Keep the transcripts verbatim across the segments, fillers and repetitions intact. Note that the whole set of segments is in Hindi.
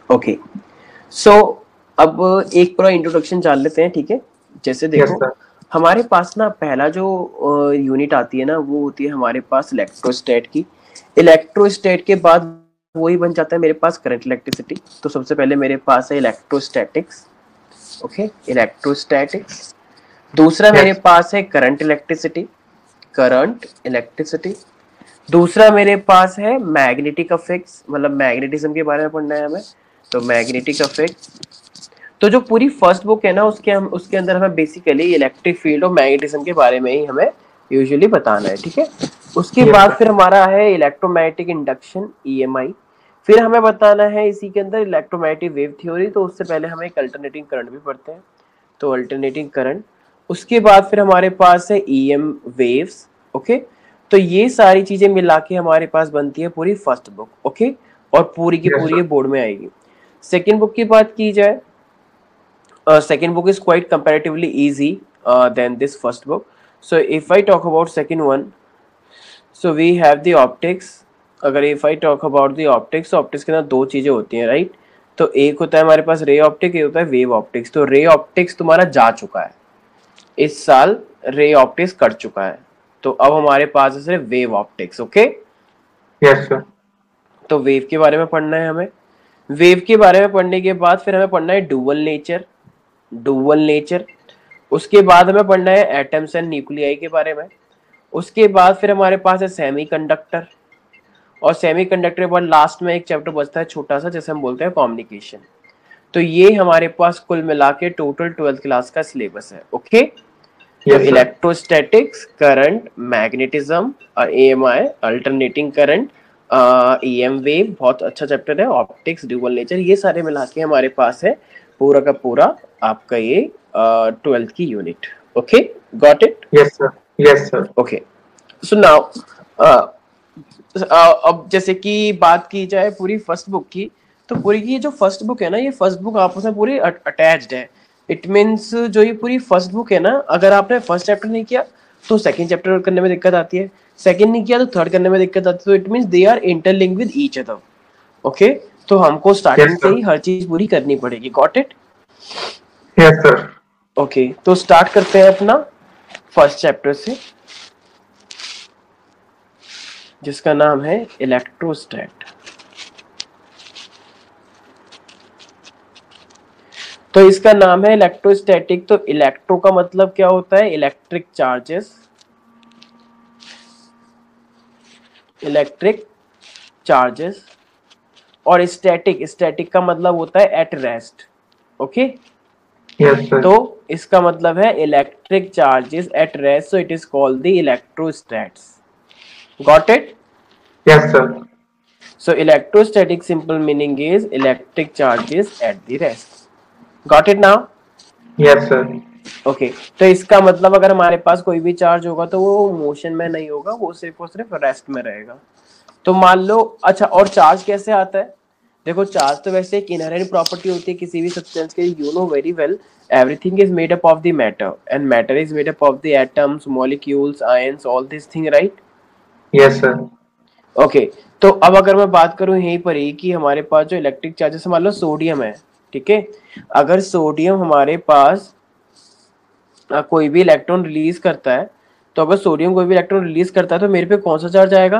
ओके, सो अब एक पूरा इंट्रोडक्शन जान लेते हैं, ठीक है। जैसे देखो yes, sir. हमारे पास ना पहला जो यूनिट आती है ना वो होती है हमारे पास इलेक्ट्रोस्टैट की। इलेक्ट्रोस्टैट के बाद वही बन जाता है मेरे पास करंट इलेक्ट्रिसिटी। तो सबसे पहले मेरे पास है इलेक्ट्रोस्टैटिक्स। Okay, electrostatics. दूसरा मेरे Yes, पास है करंट इलेक्ट्रिसिटी, करंट इलेक्ट्रिसिटी। दूसरा मेरे पास है मैग्नेटिक अफेक्ट्स, मतलब मैग्नेटिज्म के बारे में पढ़ना है हमें, तो मैग्नेटिक अफेक्ट्स। तो जो पूरी फर्स्ट बुक है ना उसके हम उसके अंदर हमें बेसिकली इलेक्ट्रिक फील्ड और मैग्नेटिज्म के बारे में ही हमें यूजुअली बताना है, ठीक है। उसके yes, बाद sir. फिर हमारा है इलेक्ट्रोमैग्नेटिक इंडक्शन, ईएमआई। फिर हमें बताना है इसी के अंदर इलेक्ट्रोमैग्नेटिक वेव थ्योरी। तो उससे पहले हम एक अल्टरनेटिंग करंट भी पढ़ते हैं, तो अल्टरनेटिंग करंट। उसके बाद फिर हमारे पास है ईएम वेव्स। ओके, तो ये सारी चीजें मिला के हमारे पास बनती है पूरी फर्स्ट बुक। ओके, और पूरी की Yes, पूरी sir. ये बोर्ड में आएगी। सेकेंड बुक की बात की जाए, uh, second book is quite comparatively easy uh, than this first book. So if I talk about second one, so we have the optics. अगर if I talk about the optics, तो optics के अंदर दो चीजें होती हैं, राइट। तो एक होता है हमारे पास रे ऑप्टिक, एक होता है वेव ऑप्टिक्स। तो रे ऑप्टिक्स तुम्हारा जा चुका है इस साल, रे ऑप्टिक्स कट चुका है। तो अब हमारे पास है सिर्फ wave optics. Okay, Yes, sir. तो वेव के बारे में पढ़ना है हमें। वेव के बारे में पढ़ने के बाद फिर हमें पढ़ना है डुअल नेचर, डुअल नेचर। उसके बाद हमें पढ़ना है एटम्स एंड न्यूक्लियाई के बारे में। उसके बाद फिर हमारे पास है सेमीकंडक्टर, और सेमीकंडक्टर के बाद लास्ट में एक चैप्टर बचता है छोटा सा जिसे हम बोलते हैं कम्युनिकेशन। तो ये हमारे पास कुल मिला के टोटल ट्वेल्थ क्लास का सिलेबस है। ओके, तो Yes, sir. Electrostatics, current, magnetism और EMI, alternating current, EM wave, बहुत अच्छा चैप्टर है। ऑप्टिक्स, ड्यूअल नेचर, ये सारे मिला के हमारे पास है पूरा का पूरा आपका ये ट्वेल्थ की unit. Okay, got it. Yes, sir. Yes, sir. Okay, so now अब जैसे कि बात की जाए पूरी फर्स्ट बुक की, तो पूरी की ये जो फर्स्ट बुक है ना, ये फर्स्ट बुक आपस में पूरी अटैच्ड है। इट मीन्स जो ये पूरी फर्स्ट बुक है ना, अगर आपने फर्स्ट चैप्टर नहीं किया तो सेकंड चैप्टर करने में दिक्कत आती है, सेकंड नहीं किया तो थर्ड करने में दिक्कत आती है। तो it means they are interlinked with each other. Okay, तो हमको Yes, स्टार्टिंग से sir. ही हर चीज पूरी करनी पड़ेगी। Got it. Yes, sir. Okay, तो स्टार्ट करते हैं अपना फर्स्ट चैप्टर से, जिसका नाम है इलेक्ट्रोस्टैट। तो इसका नाम है इलेक्ट्रोस्टैटिक। तो इलेक्ट्रो का मतलब क्या होता है, इलेक्ट्रिक चार्जेस, इलेक्ट्रिक चार्जेस। और स्टैटिक, स्टैटिक का मतलब होता है at rest. Okay, Yes, sir. तो इसका मतलब है electric charges at rest, so it is called the electrostatics. Got it. Yes, sir. So electrostatic simple meaning is electric charges at the rest. Got it now? Yes, sir. Okay, तो इसका मतलब अगर हमारे पास कोई भी चार्ज होगा तो वो मोशन में नहीं होगा, वो सिर्फ और सिर्फ रेस्ट में रहेगा। तो मान लो, अच्छा, और चार्ज कैसे आता है? देखो, चार्ज तो वैसे एक इनहेरेंट प्रॉपर्टी होती है किसी भी सब्सटेंस के, you know very well. Everything is made up of the matter and matter is made up of the atoms, molecules, ions, all this thing, right. Yes, sir. Okay, तो अब अगर मैं बात करूं यहीं पर ही कि हमारे पास जो इलेक्ट्रिक चार्जेस, मान लो सोडियम है, ठीक है। अगर सोडियम हमारे पास आ, कोई भी इलेक्ट्रॉन रिलीज करता है, तो अगर सोडियम कोई भी इलेक्ट्रॉन रिलीज करता है तो मेरे पे कौन सा चार्ज आएगा?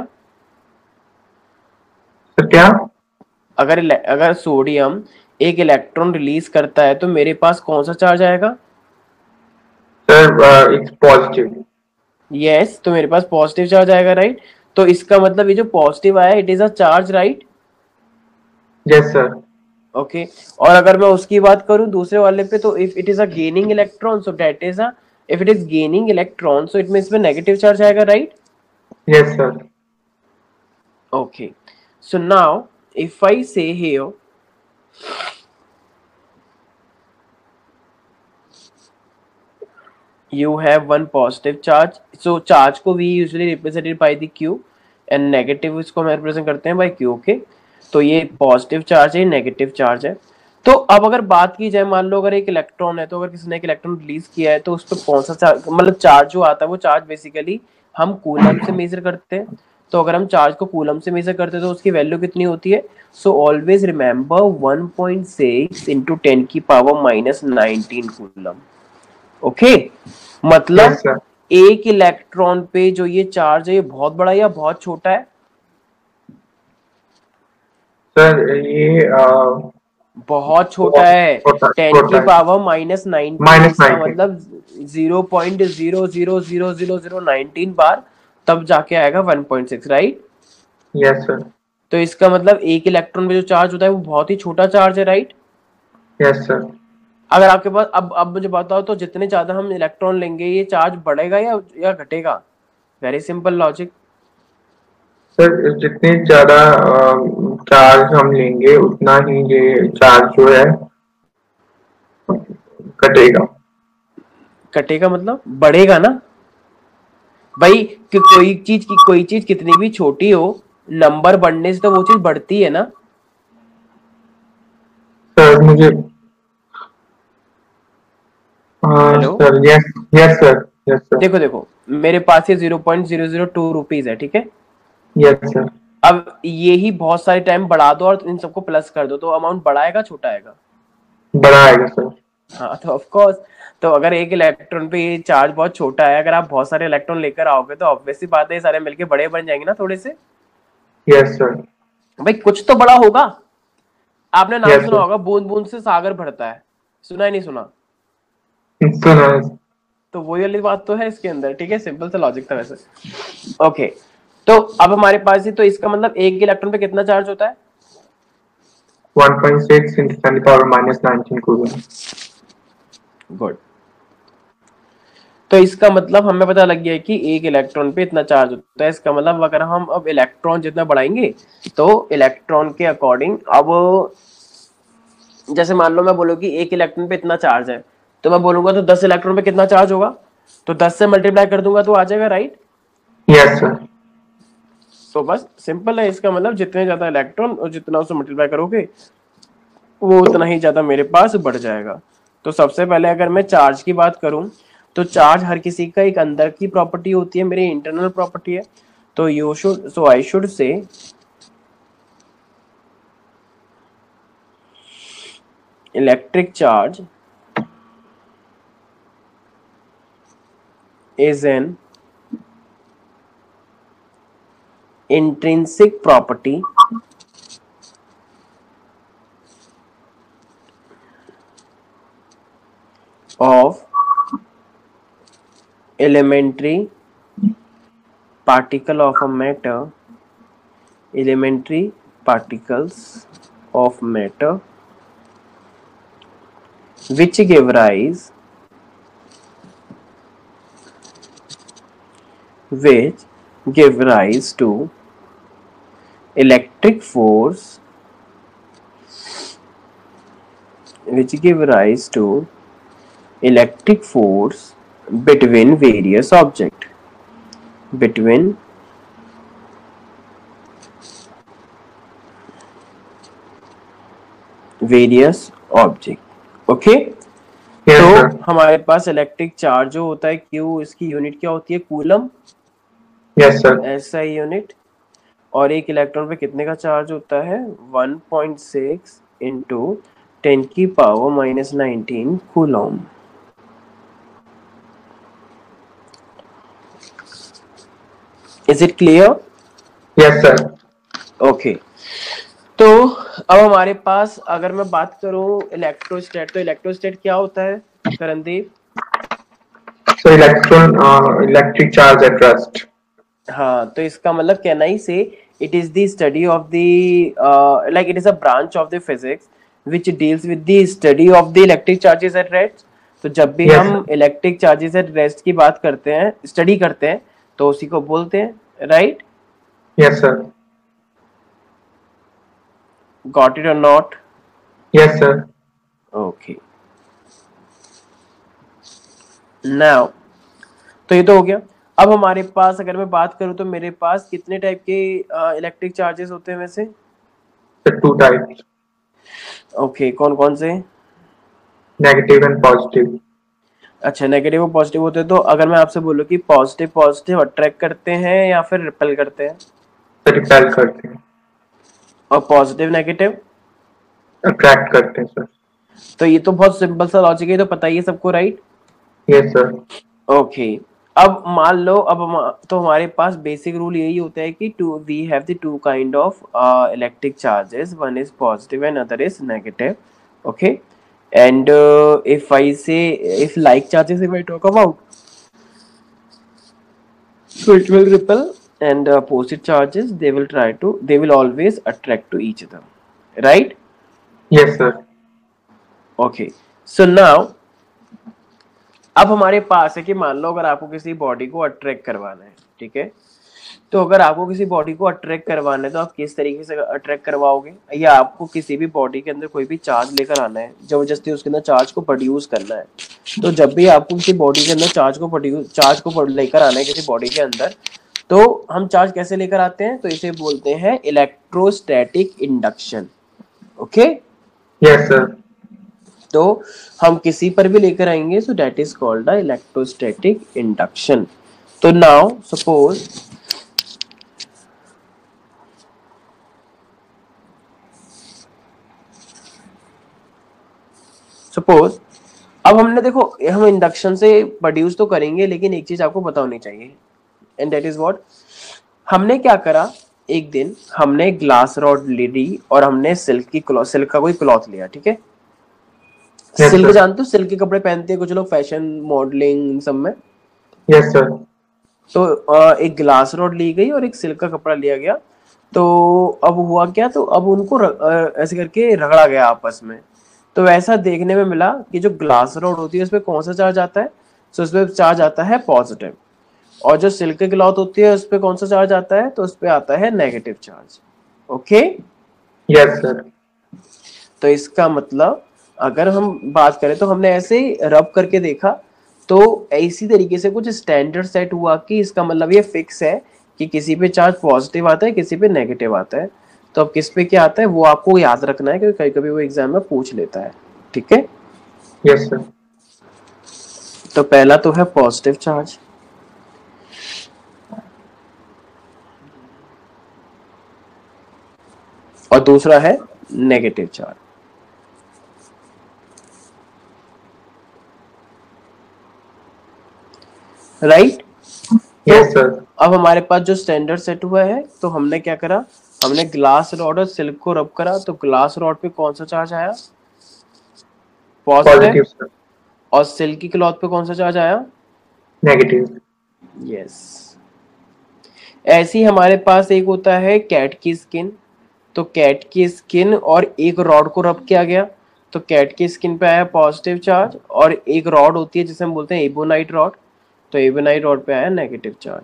तो क्या? अगर अगर सोडियम एक इलेक्ट्रॉन रिलीज करता है तो मेरे पास कौन सा चार्ज आएगा? Sir it's positive. Yes yes, तो मेरे पास पॉजिटिव चार्ज आएगा, राइट। तो इसका मतलब ये जो पॉजिटिव आया it is a charge, right. Yes sir. Okay, और अगर मैं उसकी बात करूं दूसरे वाले पे, तो if it is a gaining electron so that is a, if it is gaining electron so it means में नेगेटिव चार्ज आएगा, right. Yes sir. Okay, so now if I say here you have one positive charge, so charge को we usually represented by the Q and negative इसको हम represent करते हैं by Q। ओके, तो ये पॉजिटिव चार्ज है, नेगेटिव चार्ज है। तो अब अगर बात की जाए, मान लो अगर एक इलेक्ट्रॉन है, तो अगर किसी ने एक इलेक्ट्रॉन रिलीज किया है तो उस पर कौन सा चार्ज, मतलब चार्ज जो आता है वो चार्ज बेसिकली हम कूलम से मेजर करते हैं। तो अगर हम चार्ज को कूलम से मेजर करते हैं तो उसकी वैल्यू कितनी होती है? So always remember one point six into ten की power minus nineteen coulomb. Okay, मतलब यस सर। एक इलेक्ट्रॉन पे जो ये चार्ज है ये बहुत बड़ा या बहुत छोटा है? सर ये आ, बहुत छोटा बहुत है। छोटा टेन की छोटा है। पावर माइनस नाइनटीन, माइनस इसका नाइनटीन। मतलब zero point zero zero zero zero zero nineteen बार, तब जाके आएगा one point six, right? Yes sir. तो इसका मतलब एक इलेक्ट्रॉन पे जो चार्ज होता है वो बहुत ही छोटा चार्ज है, राइट? Yes sir. अगर आपके पास अब अब मुझे बताओ तो जितने ज्यादा हम इलेक्ट्रॉन लेंगे ये चार्ज बढ़ेगा या या घटेगा? Very simple logic. सर जितने ज्यादा चार्ज हम लेंगे उतना ही ये चार्ज जो है घटेगा। कटेगा मतलब बढ़ेगा ना भाई, कि कोई चीज की कोई चीज कितनी भी छोटी हो, नंबर बढ़ने से तो वो चीज बढ़ती है ना। सर मुझे हाँ hello, sir. Yes yes sir. Yes sir. देखो देखो, मेरे पास ये zero point zero zero two rupees है, ठीक है? Yes sir. अब ये ही बहुत सारे टाइम बढ़ा दो और इन सबको प्लस कर दो तो अमाउंट बढ़ाएगा छोटा आएगा? बड़ा आएगा सर। हाँ, तो ऑफ कोर्स। तो अगर एक इलेक्ट्रॉन पे ये चार्ज बहुत छोटा है, अगर आप बहुत सारे इलेक्ट्रॉन लेकर आओगे तो ऑब्वियस सी बात है ये सारे मिलके बड़े बन जाएंगे ना थोड़े से। Yes sir. भाई कुछ तो बड़ा होगा। आपने नाम यस सुना सर। होगा, बूंद बूंद से सागर भरता है। सुना है नहीं सुना? सुना। तो वही वाली बात तो है इसके अंदर, ठीक है? सिंपल सा लॉजिक था वैसे। ओके, तो अब हमारे पास ही तो इसका मतलब एक इलेक्ट्रॉन पे कितना चार्ज होता है? One point six into ten to the power minus nineteen coulomb. Good. तो इसका मतलब हमें पता लग गया कि एक इलेक्ट्रॉन पे इतना चार्ज होता है। इसका मतलब अगर हम अब इलेक्ट्रॉन जितना बढ़ाएंगे तो इलेक्ट्रॉन के अकॉर्डिंग, अब जैसे मान लो मैं बोलूँ कि एक इलेक्ट्रॉन पे इतना चार्ज है, तो मैं बोलूंगा तो दस इलेक्ट्रॉन पे कितना चार्ज होगा, तो दस से मल्टीप्लाई कर दूंगा तो आ जाएगा, राइट? Yes sir. तो बस सिंपल है, इसका मतलब जितने ज्यादा इलेक्ट्रॉन और जितना उससे मल्टीप्लाई करोगे वो उतना ही ज्यादा मेरे पास बढ़ जाएगा। तो सबसे पहले अगर मैं चार्ज की बात करूं तो चार्ज हर किसी का एक अंदर की प्रॉपर्टी होती है, मेरी इंटरनल प्रॉपर्टी है। तो you should so I should say electric charge is an intrinsic property of elementary particle of a matter, elementary particles of matter which give rise which give rise to electric force which give rise to electric force between various object between various object। Okay, yes तो सर। हमारे पास इलेक्ट्रिक चार्ज जो होता है क्यू, इसकी यूनिट क्या होती है? कूलम। Yes sir. ऐसा यूनिट। और एक इलेक्ट्रॉन पे कितने का चार्ज होता है? One point six into ten की power minus nineteen coulomb. Is it clear? Yes sir. Okay, तो अब हमारे पास अगर मैं बात करूं इलेक्ट्रोस्टैट, तो इलेक्ट्रोस्टैट क्या होता है Karandeep? So electron uh, electric charge at rest। हाँ, तो इसका मतलब can I say it is the study of the, like it is a branch of the physics which deals with the study of the electric charges at rest. तो जब भी यस हम इलेक्ट्रिक चार्जेस एट रेस्ट की बात करते हैं, स्टडी करते हैं, तो उसी को बोलते हैं, right? Yes sir. Got it और not? Yes sir. Okay, now तो ये तो हो गया। अब हमारे पास अगर मैं बात करूं तो मेरे पास कितने टाइप के इलेक्ट्रिक चार्जेस होते हैं वैसे? Two types. ओके, कौन कौन से? Negative and positive. अच्छा, नेगेटिव और पॉजिटिव होते हैं। तो अगर मैं आपसे बोलूं कि पॉजिटिव पॉजिटिव अट्रैक्ट करते हैं या फिर रिपेल करते हैं? रिपेल करते हैं, और पॉजिटिव नेगेटिव? अट्रैक्ट करते हैं सर। तो ये तो बहुत सिंपल सा लॉजिक है, तो पता ही है सबको, राइट? Yes sir. ओके। अब मान लो, अब हम, तो हमारे पास बेसिक रूल यही होता है कि to we have the two kind of electric charges, one is positive and other is negative. Okay. And uh, if I say, if like charges, if I talk about, so it will repel, and uh, opposite charges, they will try to, they will always attract to each other, right? Yes sir. Okay. So now, अब हमारे पास है कि मान लो अगर आपको किसी बॉडी को अट्रैक्ट करवाना है, ठीक है, तो अगर आपको किसी बॉडी को अट्रैक्ट करवाना है तो आप किस तरीके से अट्रैक्ट करवाओगे? या आपको किसी भी बॉडी के अंदर कोई भी चार्ज लेकर आना है, जबरदस्ती उसके अंदर चार्ज को प्रोड्यूस करना है, तो जब भी आपको किसी बॉडी के अंदर चार्ज को प्रोड्यूस चार्ज को लेकर आना है किसी बॉडी के अंदर, तो हम चार्ज कैसे लेकर आते हैं? तो इसे बोलते हैं electrostatic induction. Okay. Yes sir. तो हम किसी पर भी लेकर आएंगे, so that is called the electrostatic induction. तो नाउ सपोज सपोज अब हमने देखो, हम इंडक्शन से प्रोड्यूस तो करेंगे, लेकिन एक चीज आपको पता होनी चाहिए, एंड दैट इज व्हाट. हमने क्या करा, एक दिन हमने ग्लास रॉड ली और हमने सिल्क की क्लॉथ, सिल्क का कोई क्लॉथ लिया, ठीक है. Yes, silk sir. जानते हो, सिल्क के कपड़े पहनते हैं कुछ लोग फैशन मॉडलिंग सब में. Yes sir. तो अ, एक ग्लास रॉड ली गई और एक सिल्क का कपड़ा लिया गया. तो अब हुआ क्या, तो अब उनको र, अ, ऐसे करके रगड़ा गया आपस में. तो ऐसा देखने में मिला कि जो ग्लास रॉड होती है उसपे कौन सा चार्ज आता है? तो उसपे चार्ज आता है पॉजिटिव. और जो सिल्क की क्लॉथ होती है उसपे कौन सा चार्ज आता है? तो उसपे आता है negative charge. Okay. Yes sir. तो इसका मतलब अगर हम बात करें तो हमने ऐसे रब करके देखा, तो इसी तरीके से कुछ स्टैंडर्ड सेट हुआ कि इसका मतलब ये फिक्स है कि किसी पे चार्ज पॉजिटिव आता है, किसी पे नेगेटिव आता है. तो अब किस पे क्या आता है वो आपको याद रखना है, क्योंकि कभी कभी वो एग्जाम में पूछ लेता है. ठीक है. Yes sir. तो पहला तो है पॉजिटिव चार्ज, और दूसरा है negative charge. Right. Yes sir. अब हमारे पास जो स्टैंडर्ड सेट हुआ है, तो हमने क्या करा, हमने ग्लास रॉड और सिल्क को रब करा. तो ग्लास रॉड पे कौन सा चार्ज आया? पॉजिटिव. सर। और सिल्क की क्लॉथ पे कौन सा चार्ज आया? नेगेटिव. यस. ऐसी हमारे पास एक होता है कैट की स्किन. तो कैट की स्किन और एक रॉड को रब किया गया, तो कैट की स्किन पे आया पॉजिटिव चार्ज, और एक रॉड होती है जिसे हम बोलते हैं एबोनाइट रॉड, तो एबोनाइट रॉड पे आया negative charge.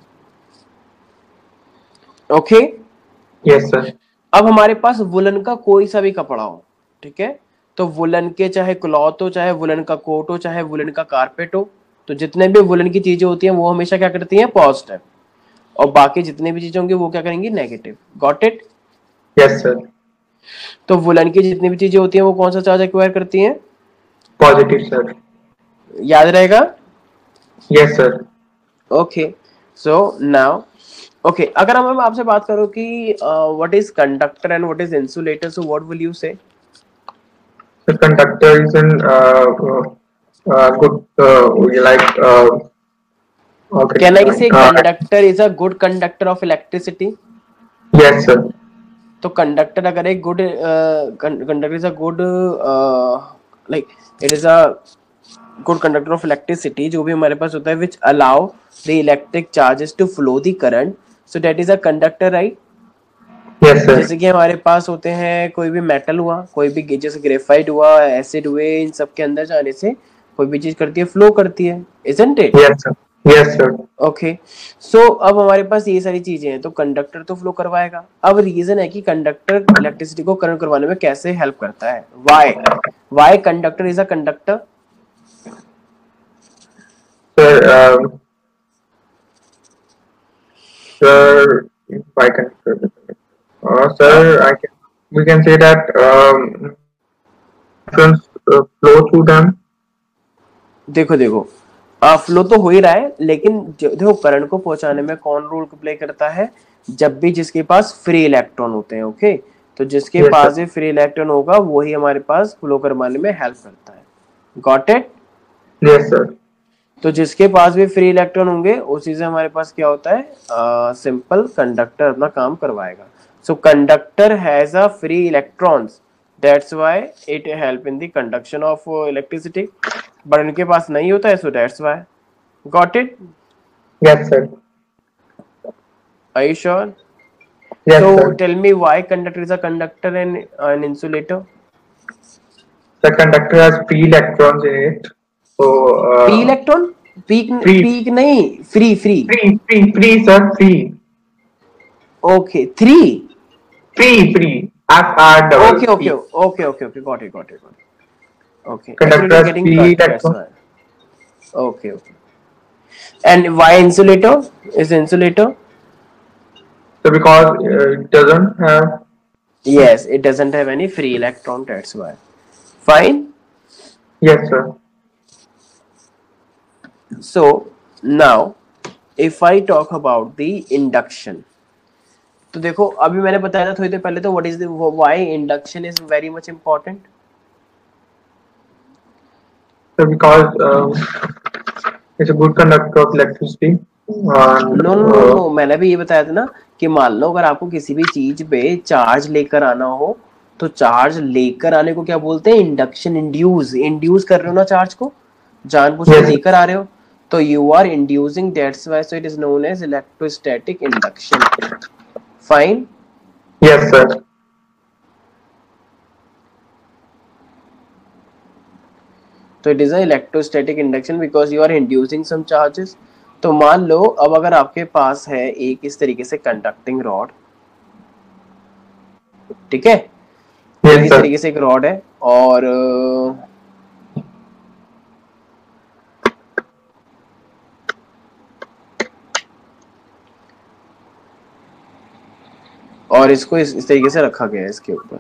Okay. Yes sir. अब हमारे पास वुलन का कोई सा भी कपड़ा हो, ठीक है, तो वुलन के चाहे क्लॉथ हो, चाहे वुलन का कोट हो, चाहे वुलन का कारपेट हो, तो जितने भी वुलन की चीजें होती हैं वो हमेशा क्या करती हैं? पॉजिटिव. और बाकी जितने भी चीजें होंगी वो क्या करेंगी? Negative. Got it? Yes sir. तो वुलन की जितनी भी चीजें होती हैं वो कौन सा चार्ज एक्वायर करती हैं? Positive sir. याद रहेगा? Yes sir. Okay. So now okay, अगर हम आपसे बात करो कि what is conductor and what is insulator, so what will you say? The conductor is an uh, uh, good uh, like uh, okay. Can I say uh, conductor is a good conductor of electricity? Yes sir. तो कंडक्टर अगर एक good conductor is a good like it is a good conductor of electricity, जो भी हमारे पास होता है which allow the electric charges to flow the current, so that is a conductor, right? Yes sir. जैसे कि हमारे पास होते हैं कोई भी मेटल हुआ, कोई भी जैसे ग्रेफाइट हुआ, एसिड हुए, इन सब के अंदर जाने से कोई भी चीज करती है, फ्लो करती है, isn't it? Yes sir. Yes sir. Okay. So अब हमारे पास ये सारी चीजें हैं, तो कंडक्टर तो फ्लो करवाएगा. अब रीजन है कि कंडक्टर इलेक्ट्रिसिटी को करंट करवाने में कैसे हेल्प करता है. Why why conductor is a conductor? Sir, um, sir, why conductor? Uh, sir, I can we can say that um, electrons uh, flow through them. देखो देखो फ्लो तो हो ही रहा है, लेकिन देखो करंट को पहुंचाने में कौन रोल प्ले करता है? जब भी जिसके पास फ्री इलेक्ट्रॉन होते हैं। ओके, तो जिसके Yes, पास sir. भी फ्री इलेक्ट्रॉन होगा वही हमारे पास फ्लो करवाने में हेल्प करता है। Got it? Yes, sir. तो जिसके पास भी फ्री इलेक्ट्रॉन होंगे उसी से हमारे पास क्या होता है, सिंपल कंडक्टर अपना काम करवाएगा। So conductor has a free electrons, that's why it help in the conduction of electricity, but इनके पास नहीं होता है, so that's why. Got it? Yes, sir. Are you sure? Yes, So sir. tell me why conductor is a conductor and an insulator? The conductor has free electrons in it. So, P uh, electron? Peak free, peak नहीं, free free. free, free, free, sir, free. Okay, three. Free, free. F R Okay, double okay, free. okay, okay, okay. Got it, got it, got it. Okay, actually it Conductor is has getting free cut. That's electrons. why. Okay, okay. And why insulator? Is insulator? So because uh, it doesn't have. Yes, it doesn't have any free electron. That's why. Fine. Yes, sir. So now, if I talk about the induction. तो देखो अभी मैंने बताया था थोड़ी देर पहले, तो what is the why induction is very much important? So because um, it's a good conductor of electricity. And no no no uh, no, मैंने भी ये बताया था ना कि मान लो अगर आपको किसी भी चीज पे चार्ज लेकर आना हो तो चार्ज लेकर आने को क्या बोलते हैं? इंडक्शन। इंड्यूस इंड्यूस कर रहे हो ना चार्ज को, जानबूझ के yes, लेकर आ रहे हो, तो you are inducing, that's why so it is known as electrostatic induction. Fine. yes, sir. तो it is a electrostatic induction because you are inducing some charges. तो मान लो अब अगर आपके पास है एक इस तरीके से कंडक्टिंग रॉड, ठीक है, एक Yes, इस sir. तरीके से एक रॉड है और और इसको इस, इस तरीके से रखा गया है इसके ऊपर।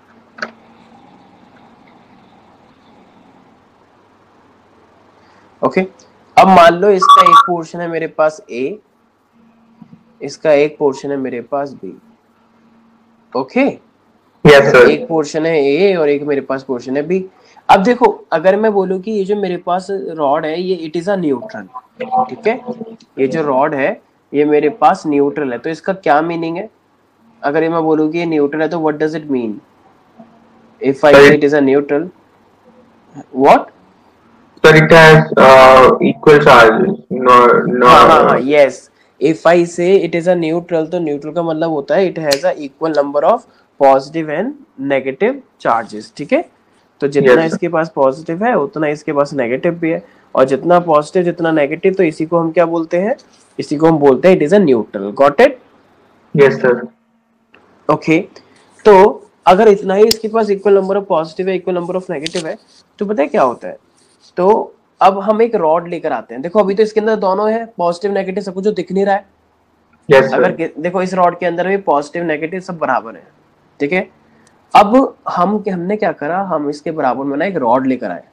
ओके, अब मान लो इसका एक पोर्शन है मेरे पास ए, इसका एक पोर्शन है मेरे पास बी। ओके, Yes, तो sir. एक पोर्शन है ए और एक मेरे पास पोर्शन है बी। अब देखो अगर मैं बोलूं कि ये जो मेरे पास रॉड है ये इट इज अ न्यूट्रल, ठीक है, ये जो रॉड है ये मेरे पास न्यूट्रल है, तो इसका क्या मीनिंग है? अगर ये मैं बोलूं कि ये न्यूट्रल है तो what does it mean? If I Sir, say it, it is a neutral, what? sir, it has uh, equal charges. No, no. हाँ हाँ हाँ, yes, if I say it is a neutral, तो न्यूट्रल का मतलब होता है it has a equal number of positive and negative charges. ठीक है, तो जितना Yes, sir. इसके पास पॉजिटिव है उतना इसके पास नेगेटिव भी है, और जितना पॉजिटिव जितना नेगेटिव, तो इसी को हम क्या बोलते हैं? इसी को हम बोलते हैं it is a neutral. Got it? Yes, sir. Okay, तो अगर इतना ही इसके पास इक्वल नंबर ऑफ पॉजिटिव है इक्वल नंबर ऑफ नेगेटिव है, तो पता है क्या होता है? तो अब हम एक रॉड लेकर आते हैं। देखो अभी तो इसके अंदर दोनों है, पॉजिटिव नेगेटिव सब कुछ, जो दिख नहीं रहा है। Yes, sir. अगर देखो इस रॉड के अंदर भी पॉजिटिव नेगेटिव सब बराबर है, ठीक है। अब हम हमने क्या करा, हम इसके बराबर में ना एक रॉड लेकर आए,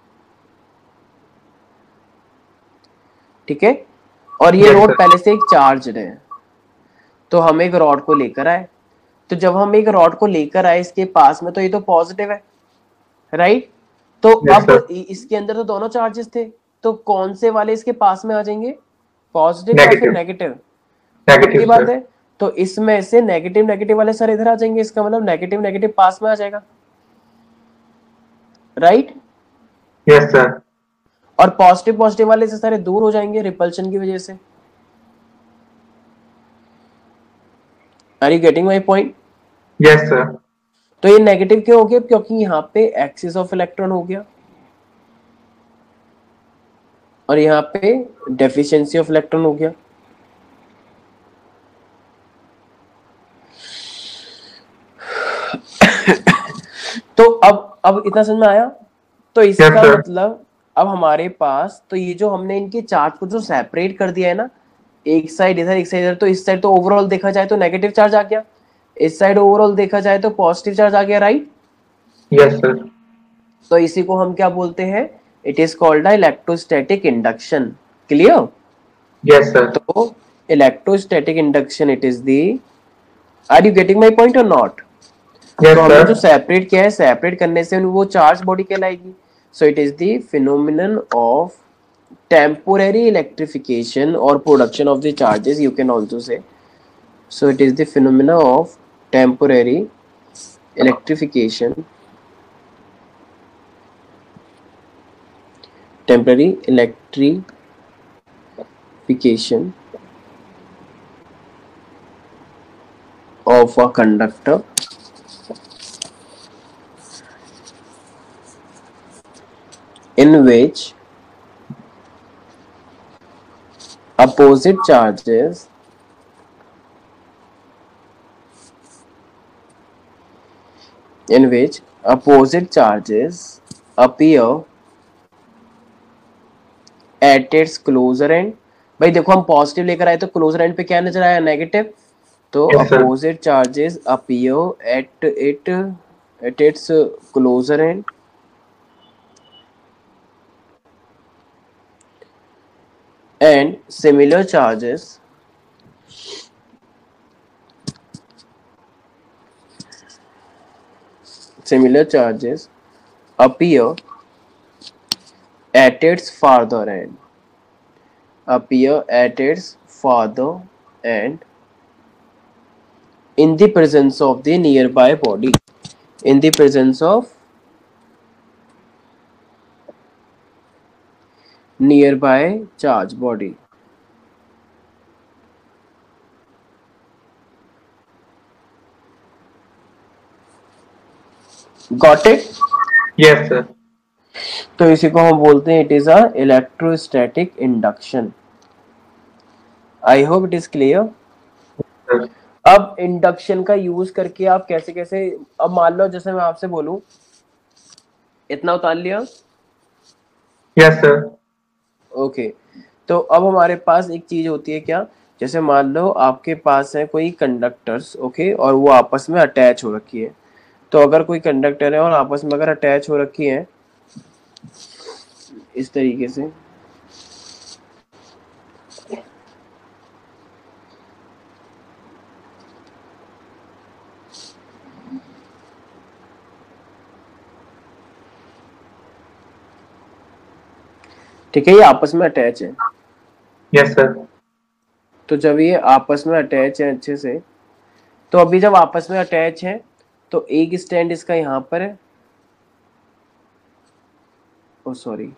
ठीक है, और ये Yes, रॉड sir. पहले से एक चार्ज है, तो हम एक रॉड को लेकर आए। तो जब हम एक रॉड को लेकर आए इसके पास में, तो ये तो पॉजिटिव है, राइट? तो Yes, अब sir. इसके अंदर तो दोनों चार्जेस थे, तो कौन से वाले इसके पास में आ जाएंगे, पॉजिटिव या फिर Negative. नेगेटिव? Negative, पक्की बात sir. है। तो इसमें से नेगेटिव नेगेटिव वाले सर इधर आ जाएंगे, इसका मतलब नेगेटिव नेगेटिव पास में आ जाएगा, राइट? Yes, sir. और पॉजिटिव पॉजिटिव वाले से सारे दूर हो जाएंगे रिपल्शन की वजह से। Are you getting my point? Yes, sir. तो ये नेगेटिव क्यों हो गया? क्योंकि यहाँ पे एक्सिस ऑफ इलेक्ट्रॉन हो गया और यहाँ पे डेफिशिएंसी ऑफ इलेक्ट्रॉन हो गया। तो अब अब इतना समझ में आया? तो इसका Yes, sir. मतलब अब हमारे पास तो ये जो हमने इनके चार्ज को जो सेपरेट कर दिया है ना, एक साइड इधर एक साइड इधर, तो इस साइड तो ओवरऑल देखा जाए तो नेगेटिव चार्ज आ गया, इस साइड ओवरऑल देखा जाए तो पॉजिटिव चार्ज आ गया, राइट? Yes, sir. तो इसी को हम क्या बोलते हैं? It is called a electrostatic induction. Clear? Yes, sir. तो electrostatic induction it is the, are you getting my point और नॉट? Yes, तो हमने जो sir. सेपरेट किया है, सेपरेट करने से वो चार्ज बॉडी कहलाएगी. So it is the phenomenon of temporary electrification or production of the charges, you can also say. So it is the phenomena of temporary electrification, temporary electrification of a conductor in which opposite charges in which opposite charges appear at its closer end. भाई देखो हम पॉजिटिव लेकर आए तो क्लोजर एंड पे क्या नजर आया? नेगेटिव. तो Yes, sir. opposite charges appear at it at its closer end and similar charges similar charges appear at its farther end appear at its farther end in the presence of the nearby body, in the presence of nearby charge body. Got it? Yes, sir. तो इसी को हम बोलते हैं it is a electrostatic induction. I hope it is clear. Sir. अब इंडक्शन का यूज करके आप कैसे कैसे, अब मान लो जैसे मैं आपसे बोलूं इतना उतार लिया. Yes, sir. Okay okay. तो अब हमारे पास एक चीज होती है क्या, जैसे मान लो आपके पास है कोई कंडक्टर्स, ओके okay, और वो आपस में अटैच हो रखी है. तो अगर कोई कंडक्टर है और आपस में अगर अटैच हो रखी है इस तरीके से, ठीक है, ये आपस में अटैच है. Yes, sir. तो जब ये आपस में अटैच है अच्छे से, तो अभी जब आपस में अटैच है तो एक स्टैंड इसका यहाँ पर है, ओ सॉरी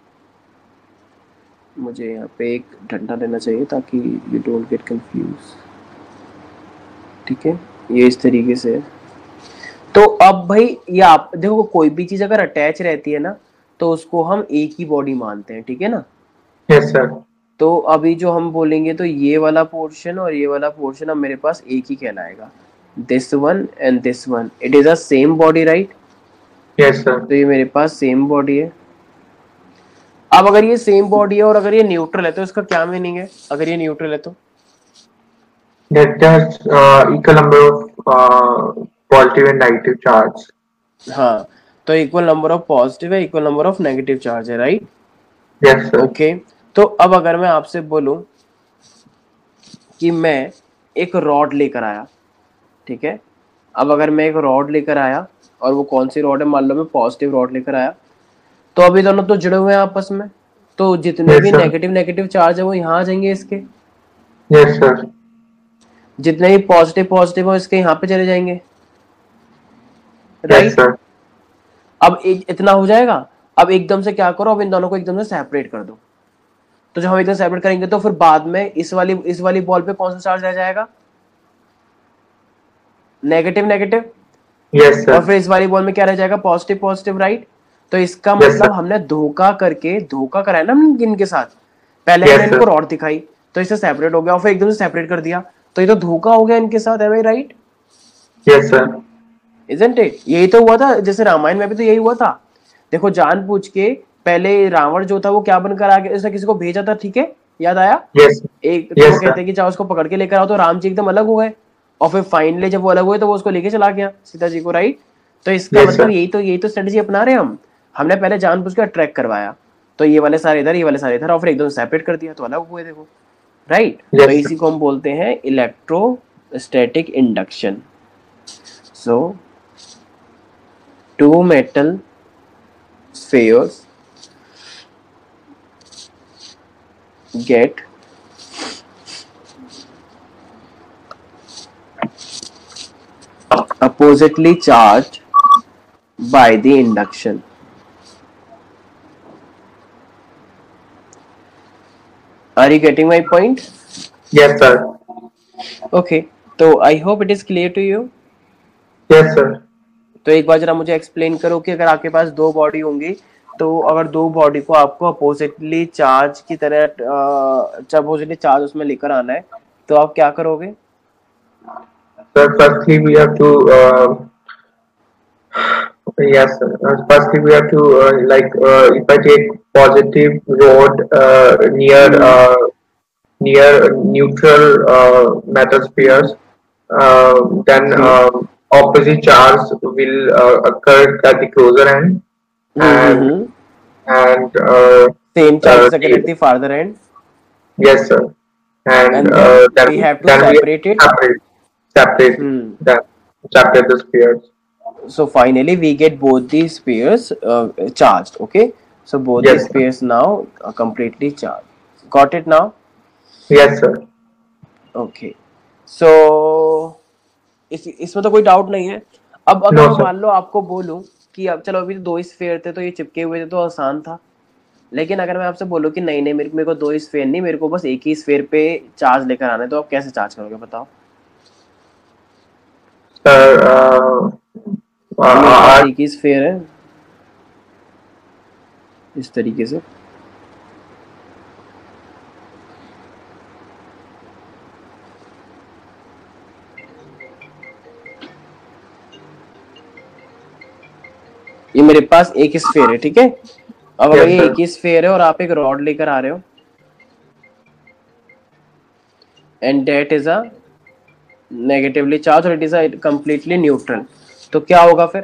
मुझे यहाँ पे एक डंडा लेना चाहिए ताकि यू डोंट गेट कंफ्यूज. ठीक है, ये इस तरीके से है. तो अब भाई ये आप देखो, कोई भी चीज अगर अटैच रहती है ना तो उसको हम एक ही बॉडी मानते हैं, ठीक है ना. Yes, sir. तो अभी जो हम बोलेंगे तो ये वाला पोर्शन और ये वाला पोर्शन अब मेरे पास एक ही कहलाएगा. This one and this one, it is a same body, right. Yes, sir. तो ये मेरे पास सेम बॉडी है. अब अगर ये सेम बॉडी है और अगर ये न्यूट्रल है तो इसका क्या मीनिंग है? अगर ये न्यूट्रल है तो That has uh, equal number of uh, positive and negative charge. हाँ, तो इक्वल नंबर ऑफ पॉजिटिव है, equal number of negative charge है, राइट. Yes, sir. ओके. तो अब अगर मैं आपसे बोलूं कि मैं एक रॉड लेकर आया, ठीक है. अब अगर मैं एक रॉड लेकर आया और वो कौन सी रॉड है, मान लो मैं पॉजिटिव रॉड लेकर आया, तो अभी दोनों तो जुड़े हुए हैं आपस में, तो जितने Yes, भी sir. नेगेटिव नेगेटिव चार्ज है वो यहाँ आ जाएंगे इसके. Yes, sir. जितने भी पॉजिटिव पॉजिटिव हो इसके यहाँ पे चले जाएंगे, Yes, राइट. sir. अब एक इतना हो जाएगा. अब एकदम से क्या करो, अब इन दोनों को एकदम से सेपरेट कर दो. तो जब हम एकदम सेपरेट करेंगे तो फिर बाद में इस वाली इस वाली बॉल पे कौन सा चार्ज रह जाएगा? Negative negative. Yes, sir. और फिर इस वाली बॉल में क्या रह जाएगा? Positive positive, right. तो इसका Yes, मतलब sir. हमने धोखा करके धोखा कराया ना इनके साथ. पहले Yes, हमने इनको sir. रॉड दिखाई तो इससे सेपरेट हो गया और फिर एकदम से सेपरेट कर दिया, तो ये तो धोखा हो गया इनके साथ, है right. Yes, sir. Isn't it? यही तो हुआ था, जैसे रामायण में भी तो यही हुआ था. देखो जानबूझ के पहले रावण जो था वो क्या बनकर आ गया, उसने किसी को भेजा था, ठीक है, याद आया. Yes. एक तो Yes, वो कहते sir. हैं कि चाहे उसको पकड़ के लेकर आओ, तो राम जी एकदम अलग हो गए और फिर फाइनली जब वो अलग हुए तो वो उसको लेके चला गया सीता जी को, राइट. तो इसका Yes, मतलब sir. यही तो यही तो स्ट्रेटजी अपना रहे हम. हमने पहले जानबूझ के ट्रैक करवाया, तो ये वाले सारे इधर ये वाले सारे इधर और फिर एकदम सेपरेट कर दिया तो अलग हुए. देखो राइट right? तो Yes, sir. इसी को हम बोलते हैं electrostatic induction. So two metal spheres get oppositely charged by the induction. Are you getting my point? Yes, sir. Okay. So I hope it is clear to you. Yes, sir. तो एक बार जरा मुझे एक्सप्लेन करो कि अगर आपके पास दो बॉडी होंगी, तो अगर दो बॉडी को आपको अपोजिटली चार्ज की तरह अपोजिटली चार्ज उसमें लेकर आना है, तो आप क्या करोगे? Sir, firstly we have to uh, yes, sir. Uh, firstly we have to uh, like uh, if I take positive rod uh, near hmm. uh, near neutral uh, metal spheres, uh, then okay. um, opposite charge will uh, occur at the closer end, hmm hmm and hmm. and uh, Same charge uh, is again the, at the farther end, yes, sir. And and then uh, then we have to then we separate it. separate separate Hmm. that separate the spheres. So finally we get both these spheres uh, charged. Okay, so both these Yes, sir. spheres now are completely charged. Got it now? Yes, sir. Okay. So इस इसमें तो कोई डाउट नहीं है. अब अगर No, मैं sir. मान लो आपको बोलूं कि अब चलो अभी तो दो स्फीयर थे तो ये चिपके हुए थे तो आसान था, लेकिन अगर मैं आपसे बोलूं कि नहीं नहीं मेरे मेरे को दो स्फीयर नहीं, मेरे को बस एक ही स्फीयर पे चार्ज लेकर आना है, तो आप कैसे चार्ज करोगे बताओ? Sir, uh, अब मेरे पास uh, एक ही स्फीयर है इस तरीके से, ये मेरे पास एक स्फीयर है, ठीक है. अब अगर yes, ये sir. एक ही स्फीयर है और आप एक रॉड लेकर आ रहे हो and that is a negatively charge और it is a completely neutral, तो क्या होगा फिर?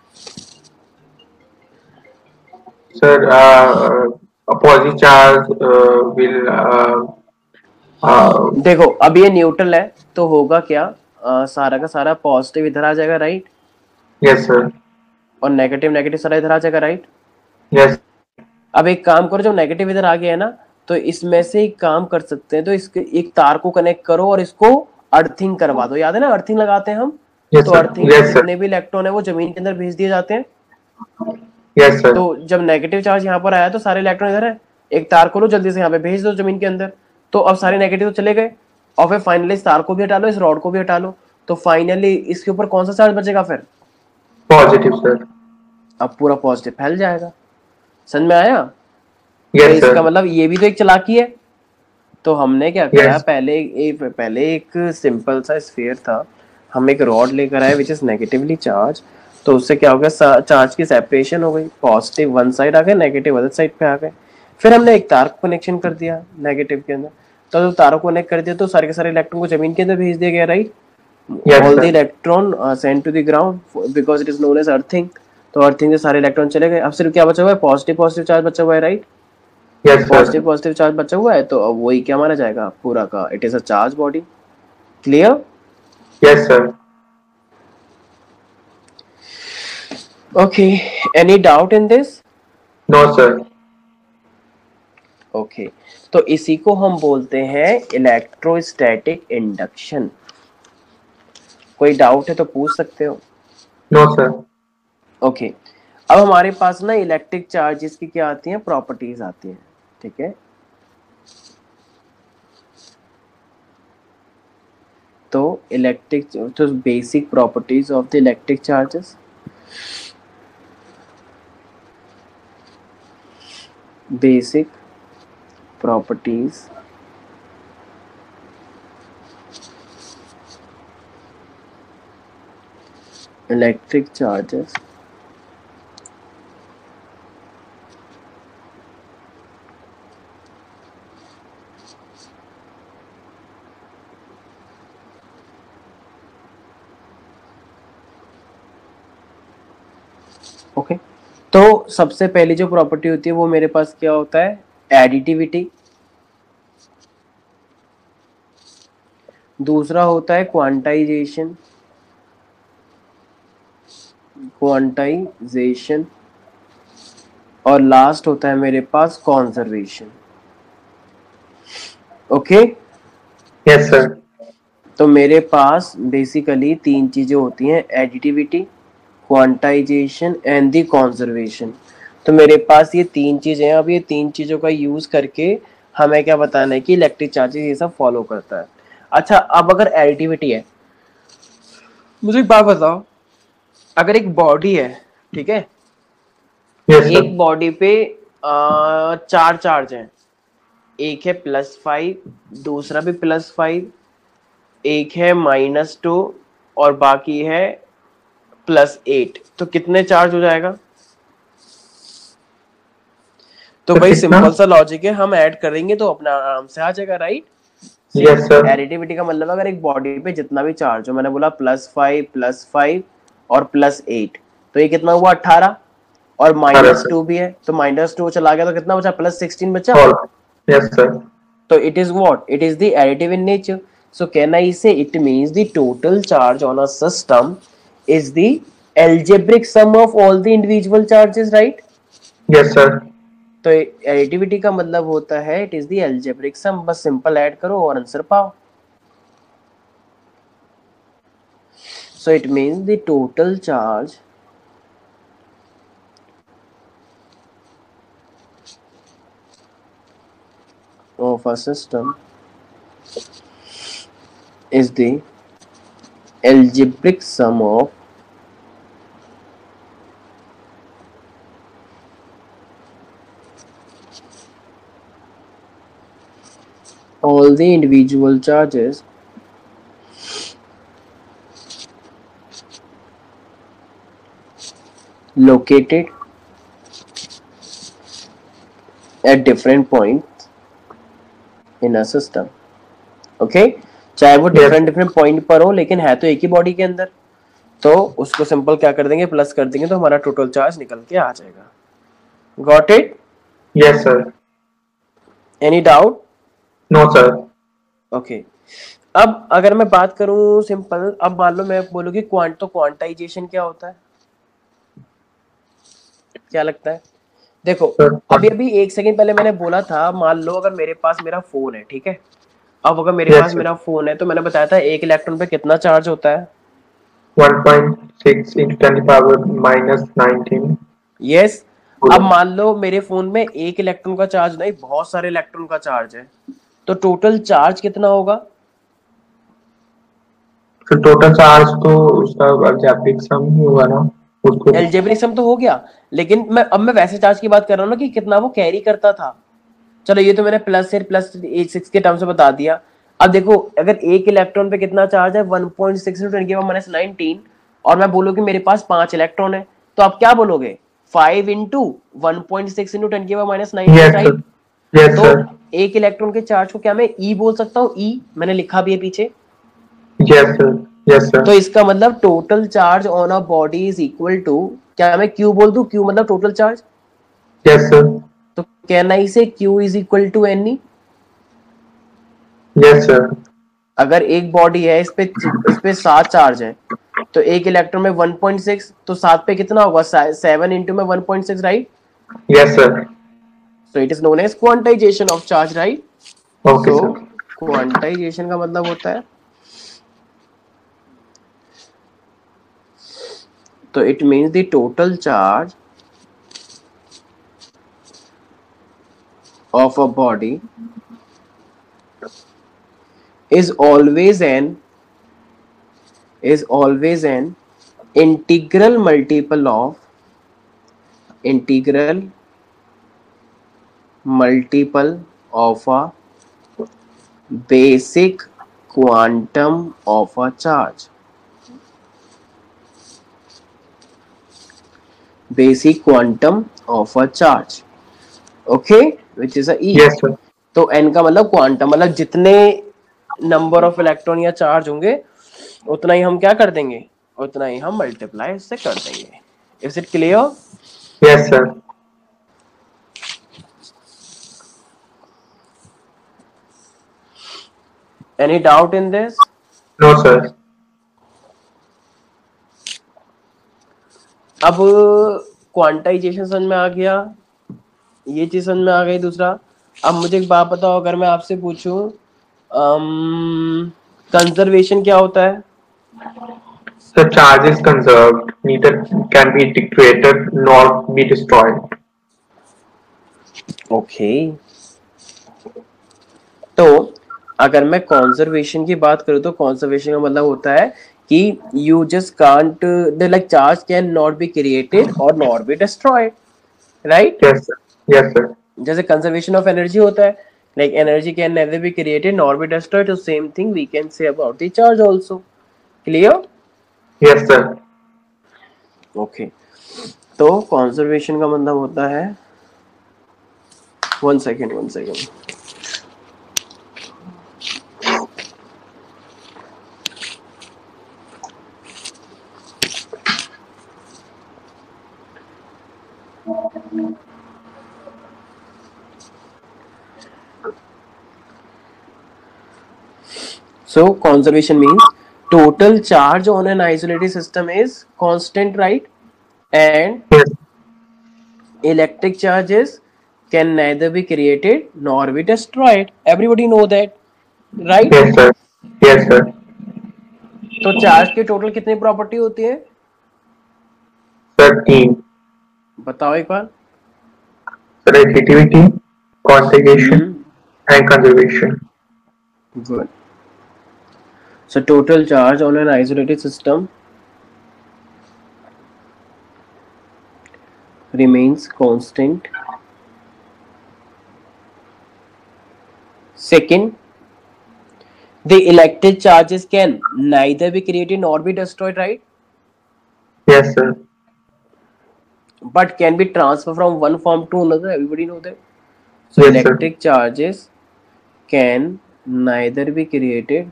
Sir, uh, opposite charge uh, will uh, uh, देखो अब ये न्यूट्रल है तो होगा क्या, अ, सारा का सारा पॉजिटिव इधर आ जाएगा, राइट, yes, sir. और नेगेटिव नेगेटिव सारा इधर आ जाएगा, राइट. Yes, अब एक काम करो, जब नेगेटिव इधर आ गया है ना, तो इसमें से एक काम कर सकते हैं, तो इसके एक तार को कनेक्ट करो और इसको अर्थिंग करवा दो. याद है ना अर्थिंग लगाते हैं हम, yes, तो sir. अर्थिंग से Yes, sir. जितने भी इलेक्ट्रॉन है वो जमीन के अंदर भेज दिए जाते हैं. Yes, sir. तो जब नेगेटिव चार्ज यहाँ पर आया तो सारे इलेक्ट्रॉन इधर है, एक तार को लो जल्दी से यहाँ पे भेज दो जमीन के अंदर, तो अब सारे नेगेटिव तो चले गए, और फिर फाइनली इस तार को भी हटा लो, इस रॉड को भी हटा लो, तो फाइनली इसके ऊपर कौन सा चार्ज बचेगा फिर? Positive, sir. अब पूरा पॉजिटिव फैल जाएगा. समझ में आया? Yes, तो इसका sir. मतलब ये भी तो एक चालाकी है. तो हमने क्या करा, Yes. पहले एक पहले एक सिंपल सा स्फीयर था, हम एक रॉड लेकर आए विच इज नेगेटिवली चार्ज, तो उससे क्या हो गया, चार्ज की सेपरेशन हो गई, पॉजिटिव वन साइड आ गए, नेगेटिव अदर साइड पे आ गए. फिर हमने एक तार को कनेक्शन कर दिया नेगेटिव के अंदर, तो जब तारों को कनेक्ट कर दिया तो सारे के सारे इलेक्ट्रॉन को जमीन के अंदर भेज दिया गया, right. Yes, all the sir. Electron send to the ground because it is known as earthing. तो अर्थिंग से सारे इलेक्ट्रॉन चले गए. अब सिर्फ क्या बचा हुआ है, पॉजिटिव पॉजिटिव चार्ज बचा हुआ है, right. Yes, sir. Positive positive charge बचा हुआ है, तो अब वही क्या माना जाएगा पूरा का, it is a charge body. Clear? Yes, sir. Okay. Any doubt in this? No, sir. Okay. तो इसी को हम बोलते हैं इलेक्ट्रोस्टैटिक इंडक्शन. कोई डाउट है तो पूछ सकते हो. No, sir. ओके. अब हमारे पास ना इलेक्ट्रिक चार्जेस की क्या आती हैं, प्रॉपर्टीज आती हैं, ठीक है. तो इलेक्ट्रिक, तो basic properties of the electric charges, basic properties electric charges. Okay. तो सबसे पहली जो प्रॉपर्टी होती है वो मेरे पास क्या होता है, एडिटिविटी. दूसरा होता है क्वांटाइजेशन, क्वांटाइजेशन और लास्ट होता है मेरे पास कॉन्जर्वेशन। Okay, yes sir. तो मेरे पास बेसिकली तीन चीजें होती हैं, additivity, quantization and the conservation. तो मेरे पास ये तीन चीजें हैं। अब ये तीन चीजों का यूज करके हमें क्या बताना है कि इलेक्ट्रिक चार्जेस ये सब फॉलो करता है। अच्छा, अब अगर एडिटिविटी है, मुझे एक बात बताओ, अगर एक बॉडी है, ठीक है, यस सर। एक बॉडी पे आ, चार चार्ज हैं, एक है प्लस फाइव, दूसरा भी प्लस फाइव, एक है माइनस टू और बाकी है प्लस एट, तो कितने चार्ज हो जाएगा? तो सर भाई कितना? सिंपल सा लॉजिक है, हम ऐड करेंगे तो अपना आराम से आ जाएगा, right. See, yes sir. Additivity का मतलब अगर एक बॉडी पे जितना भी चार्ज हो, मैंने बोला प्लस फाइव प्लस फाइव और प्लस एट, तो ये कितना हुआ? अट्ठारह। और अरे माइनस सर। टू भी है, तो माइनस टू चला गया तो कितना बचा? प्लस सिक्सटीन बचा। All. Yes sir. So it is what? It is the additive in nature. So can I say it means the total charge on a system is the algebraic sum of all the individual charges, right? Yes sir. तो एडिटिविटी का मतलब होता है it is the algebraic sum, बस सिंपल ऐड करो और आंसर पाओ। So it means the total charge of a system is the algebraic sum of all the individual charges located at different points in a system. Okay? चाहे वो डिफरेंट डिफरेंट पॉइंट पर हो लेकिन है तो एक ही बॉडी के अंदर, तो उसको सिंपल क्या कर देंगे? प्लस कर देंगे, तो हमारा टोटल चार्ज निकल के आ जाएगा। Got it? Yes sir. Any doubt? No sir. Okay, अब अगर मैं बात करूं सिंपल, अब मान लो मैं बोलूँ कि क्वांट, तो क्वांटाइजेशन क्या होता है? क्या लगता है? देखो, सर अभी अभी एक सेकंड पहले मैंने बोला था, मान लो अगर मेरे पास मेरा फोन है, ठीक है, अब अगर मेरे यस पास सर। मेरा फोन है तो मैंने बताया था एक इलेक्ट्रॉन पे कितना चार्ज होता है? One point six into ten power minus nineteen yes. अब कूलम। मान लो मेरे फोन में एक इलेक्ट्रॉन का चार्ज नहीं, बहुत सारे इलेक्ट्रॉन का चार्ज है, तो टोटल चार्ज कितना होगा? फिर टोटल चार्ज तो उसका अलजेब्रिक सम ही होगा ना उसको। एल्जेब्रिक सम तो हो गया, लेकिन मैं अब मैं वैसे चार्ज की बात कर रहा हूँ ना कि कितना वो कैरी करता था। चलो ये तो मैंने प्लस से प्लस एट सिक्स के टर्म से बता दिया। अब देखो, अगर एक इलेक्ट्रॉन पे कितना चार्ज है? One point six into ten की पावर माइनस नाइनटीन, और मैं बोलूँ कि मेरे पास पांच इलेक्ट्रॉन है, तो आप क्या बोलोगे? Five into one point six into ten की power minus nineteen, yes sir. Right. Yes तो सर। एक इलेक्ट्रॉन के चार्ज को क्या मैं ई बोल सकता हूँ? ई मैंने लिखा भी है पीछे। Yes sir. यस तो सर। इसका मतलब total charge on a body is equal to, क्या मैं क्यू बोल दूं? क्यू मतलब टोटल चार्ज। Yes sir. तो can I say Q is equal to N E? Yes sir. अगर एक बॉडी है, इस पे इस पे सात चार्ज है, तो एक इलेक्ट्रॉन में वन पॉइंट सिक्स, तो सात पे कितना होगा? सेवन इंटू में one point six, right. Yes sir. So it is known as quantization of charge, right. Okay so sir. Quantization का मतलब होता है, तो it means the total charge of a body is always an is always an integral multiple of integral multiple of a basic quantum of a charge, basic quantum of a charge, okay, which is a E। यस सर। तो n का मतलब क्वांटम, मतलब जितने नंबर ऑफ इलेक्ट्रॉन या चार्ज होंगे उतना ही हम क्या कर देंगे? उतना ही हम मल्टीप्लाई इससे कर देंगे। Is it clear? Yes sir. Any doubt in this? No, sir. अब क्वांटाइजेशन समझ में आ गया, ये चीज समझ में आ गई। दूसरा, अब मुझे एक बात बताओ, अगर मैं आपसे पूछूं कंजर्वेशन क्या होता है? The charge is conserved, neither can be created nor be destroyed. Okay, तो अगर मैं कंजर्वेशन की बात करूं तो कंजर्वेशन का मतलब होता है कि you just can't the like charge can not be created और not be destroyed, right? Yes, sir. Yes, sir. जैसे कंजर्वेशन ऑफ एनर्जी होता है, like energy can never be created nor be destroyed, तो same thing we can say about the charge also. Clear? Yes, sir. Okay, तो कंजर्वेशन का मतलब होता है, one second one second So conservation means total charge on an isolated system is constant, right? And Yes. electric charges can neither be created nor be destroyed. Everybody know that, right? Yes, sir. Yes, sir. तो चार्ज की टोटल कितनी प्रॉपर्टी होती है? Thirteen. बताओ एक बार। Relativity, conjugation, Hmm. and conservation. Good. So total charge on an isolated system remains constant. Second, the electric charges can neither be created nor be destroyed, right? Yes, sir. But can be transferred from one form to another. Everybody know that. So Yes, sir. electric charges can neither be created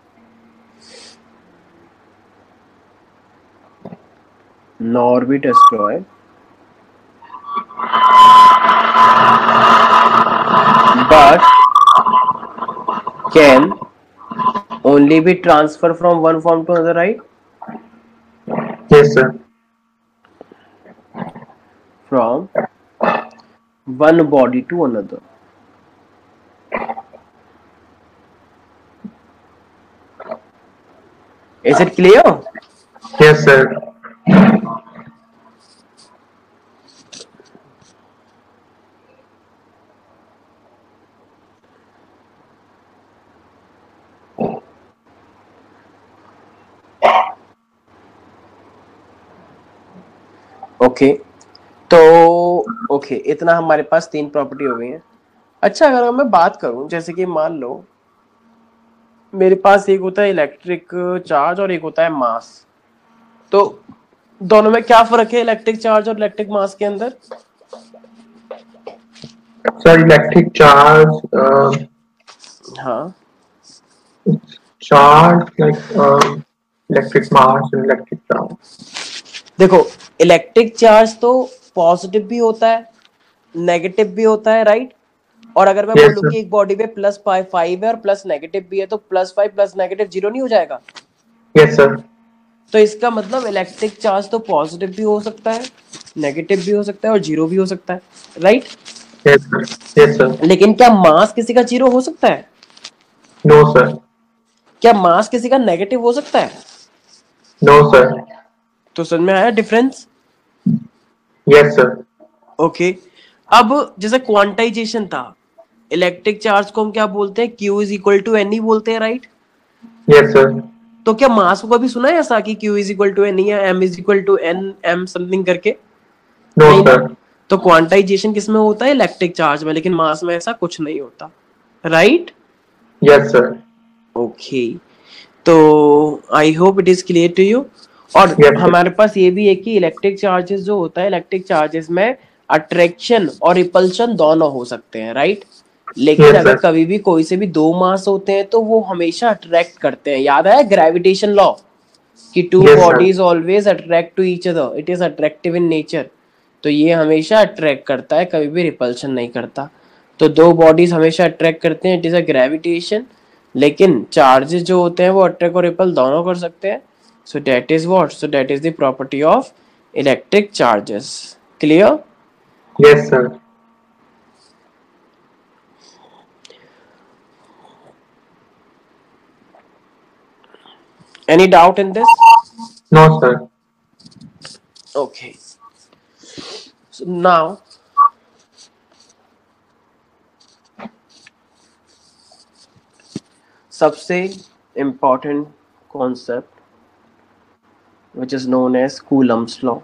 nor be destroyed, but can only be transferred from one form to another, right? Yes, sir. From one body to another. Is it clear? Yes, sir. Okay, तो ओके, इतना हमारे पास तीन प्रॉपर्टी हो गई है। अच्छा, अगर मैं बात करूं, जैसे कि मान लो मेरे पास एक होता है इलेक्ट्रिक चार्ज और एक होता है मास, तो दोनों में क्या फर्क है इलेक्ट्रिक चार्ज और इलेक्ट्रिक मास के अंदर? Sir, electric charge, uh, हाँ, charge like um, electric mass and electric charge. देखो इलेक्ट्रिक चार्ज तो पॉजिटिव भी होता है नेगेटिव भी होता है, राइट? और अगर मैं Yes, बोलूं sir. कि एक बॉडी पे प्लस फाइव है और प्लस नेगेटिव भी है, तो plus five plus negative zero नहीं हो जाएगा? Yes, sir. तो इसका मतलब इलेक्ट्रिक चार्ज तो पॉजिटिव भी हो सकता है, नेगेटिव भी हो सकता है और जीरो भी हो सकता है, right? Yes, sir. Yes, sir. लेकिन क्या मास किसी का जीरो हो सकता है? No, sir. क्या मास किसी का नेगेटिव हो सकता है? No, sir. तो समझ में आया डिफरेंस? Yes, sir. ओके, अब जैसे क्वांटाइजेशन था, इलेक्ट्रिक चार्ज को हम क्या बोलते हैं? Q is equal to N E बोलते हैं, राइट? Yes, sir. तो क्या मास को कभी सुना है ऐसा कि Q is equal to N E या M is equal to N M something करके? No, नहीं sir. ना? तो क्वांटाइजेशन किस में होता है? इलेक्ट्रिक चार्ज में, लेकिन मास में ऐसा कुछ नहीं होता, राइट? Yes, sir. ओके, तो I hope it is clear to you. और Yes, sir. हमारे पास ये भी है कि इलेक्ट्रिक चार्जेस जो होता है, इलेक्ट्रिक चार्जेस में अट्रैक्शन और रिपल्शन दोनों हो सकते हैं, राइट? लेकिन Yes, अगर sir. कभी भी कोई से भी दो मास होते हैं तो वो हमेशा अट्रैक्ट करते हैं। याद है ग्रेविटेशन लॉ कि two Yes, sir. Bodies always attract to each other, it is attractive in nature. तो ये हमेशा अट्रैक्ट करता है, कभी भी रिपल्शन नहीं करता। तो दो बॉडीज हमेशा अट्रैक्ट करते हैं, इट इज अ ग्रेविटेशन। लेकिन चार्जेस जो होते हैं वो अट्रैक्ट और रिपल दोनों कर सकते हैं. So that is what, so that is the property of electric charges. Clear? Yes, sir. Any doubt in this? No, sir. Okay. So now सबसे important concept which is known as Coulomb's law.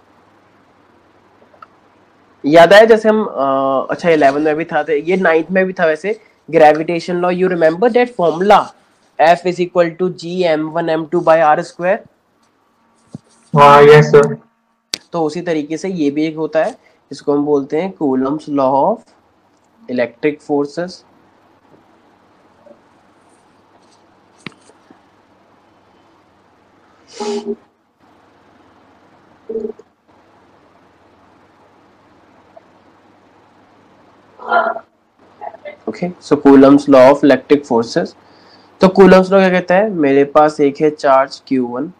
याद आया जैसे हम आ, अच्छा इलेवन में भी था, ये नाइन्थ में भी था वैसे. Gravitation law, you remember that formula F is equal to G m one m two by r square. हाँ, yes, sir. तो उसी तरीके से ये भी एक होता है, इसको हम बोलते हैं Coulomb's law of electric forces. Okay, so Coulomb's law of electric forces. तो कूलम्स लॉ क्या कहता है, मेरे पास एक है चार्ज क्यू वन,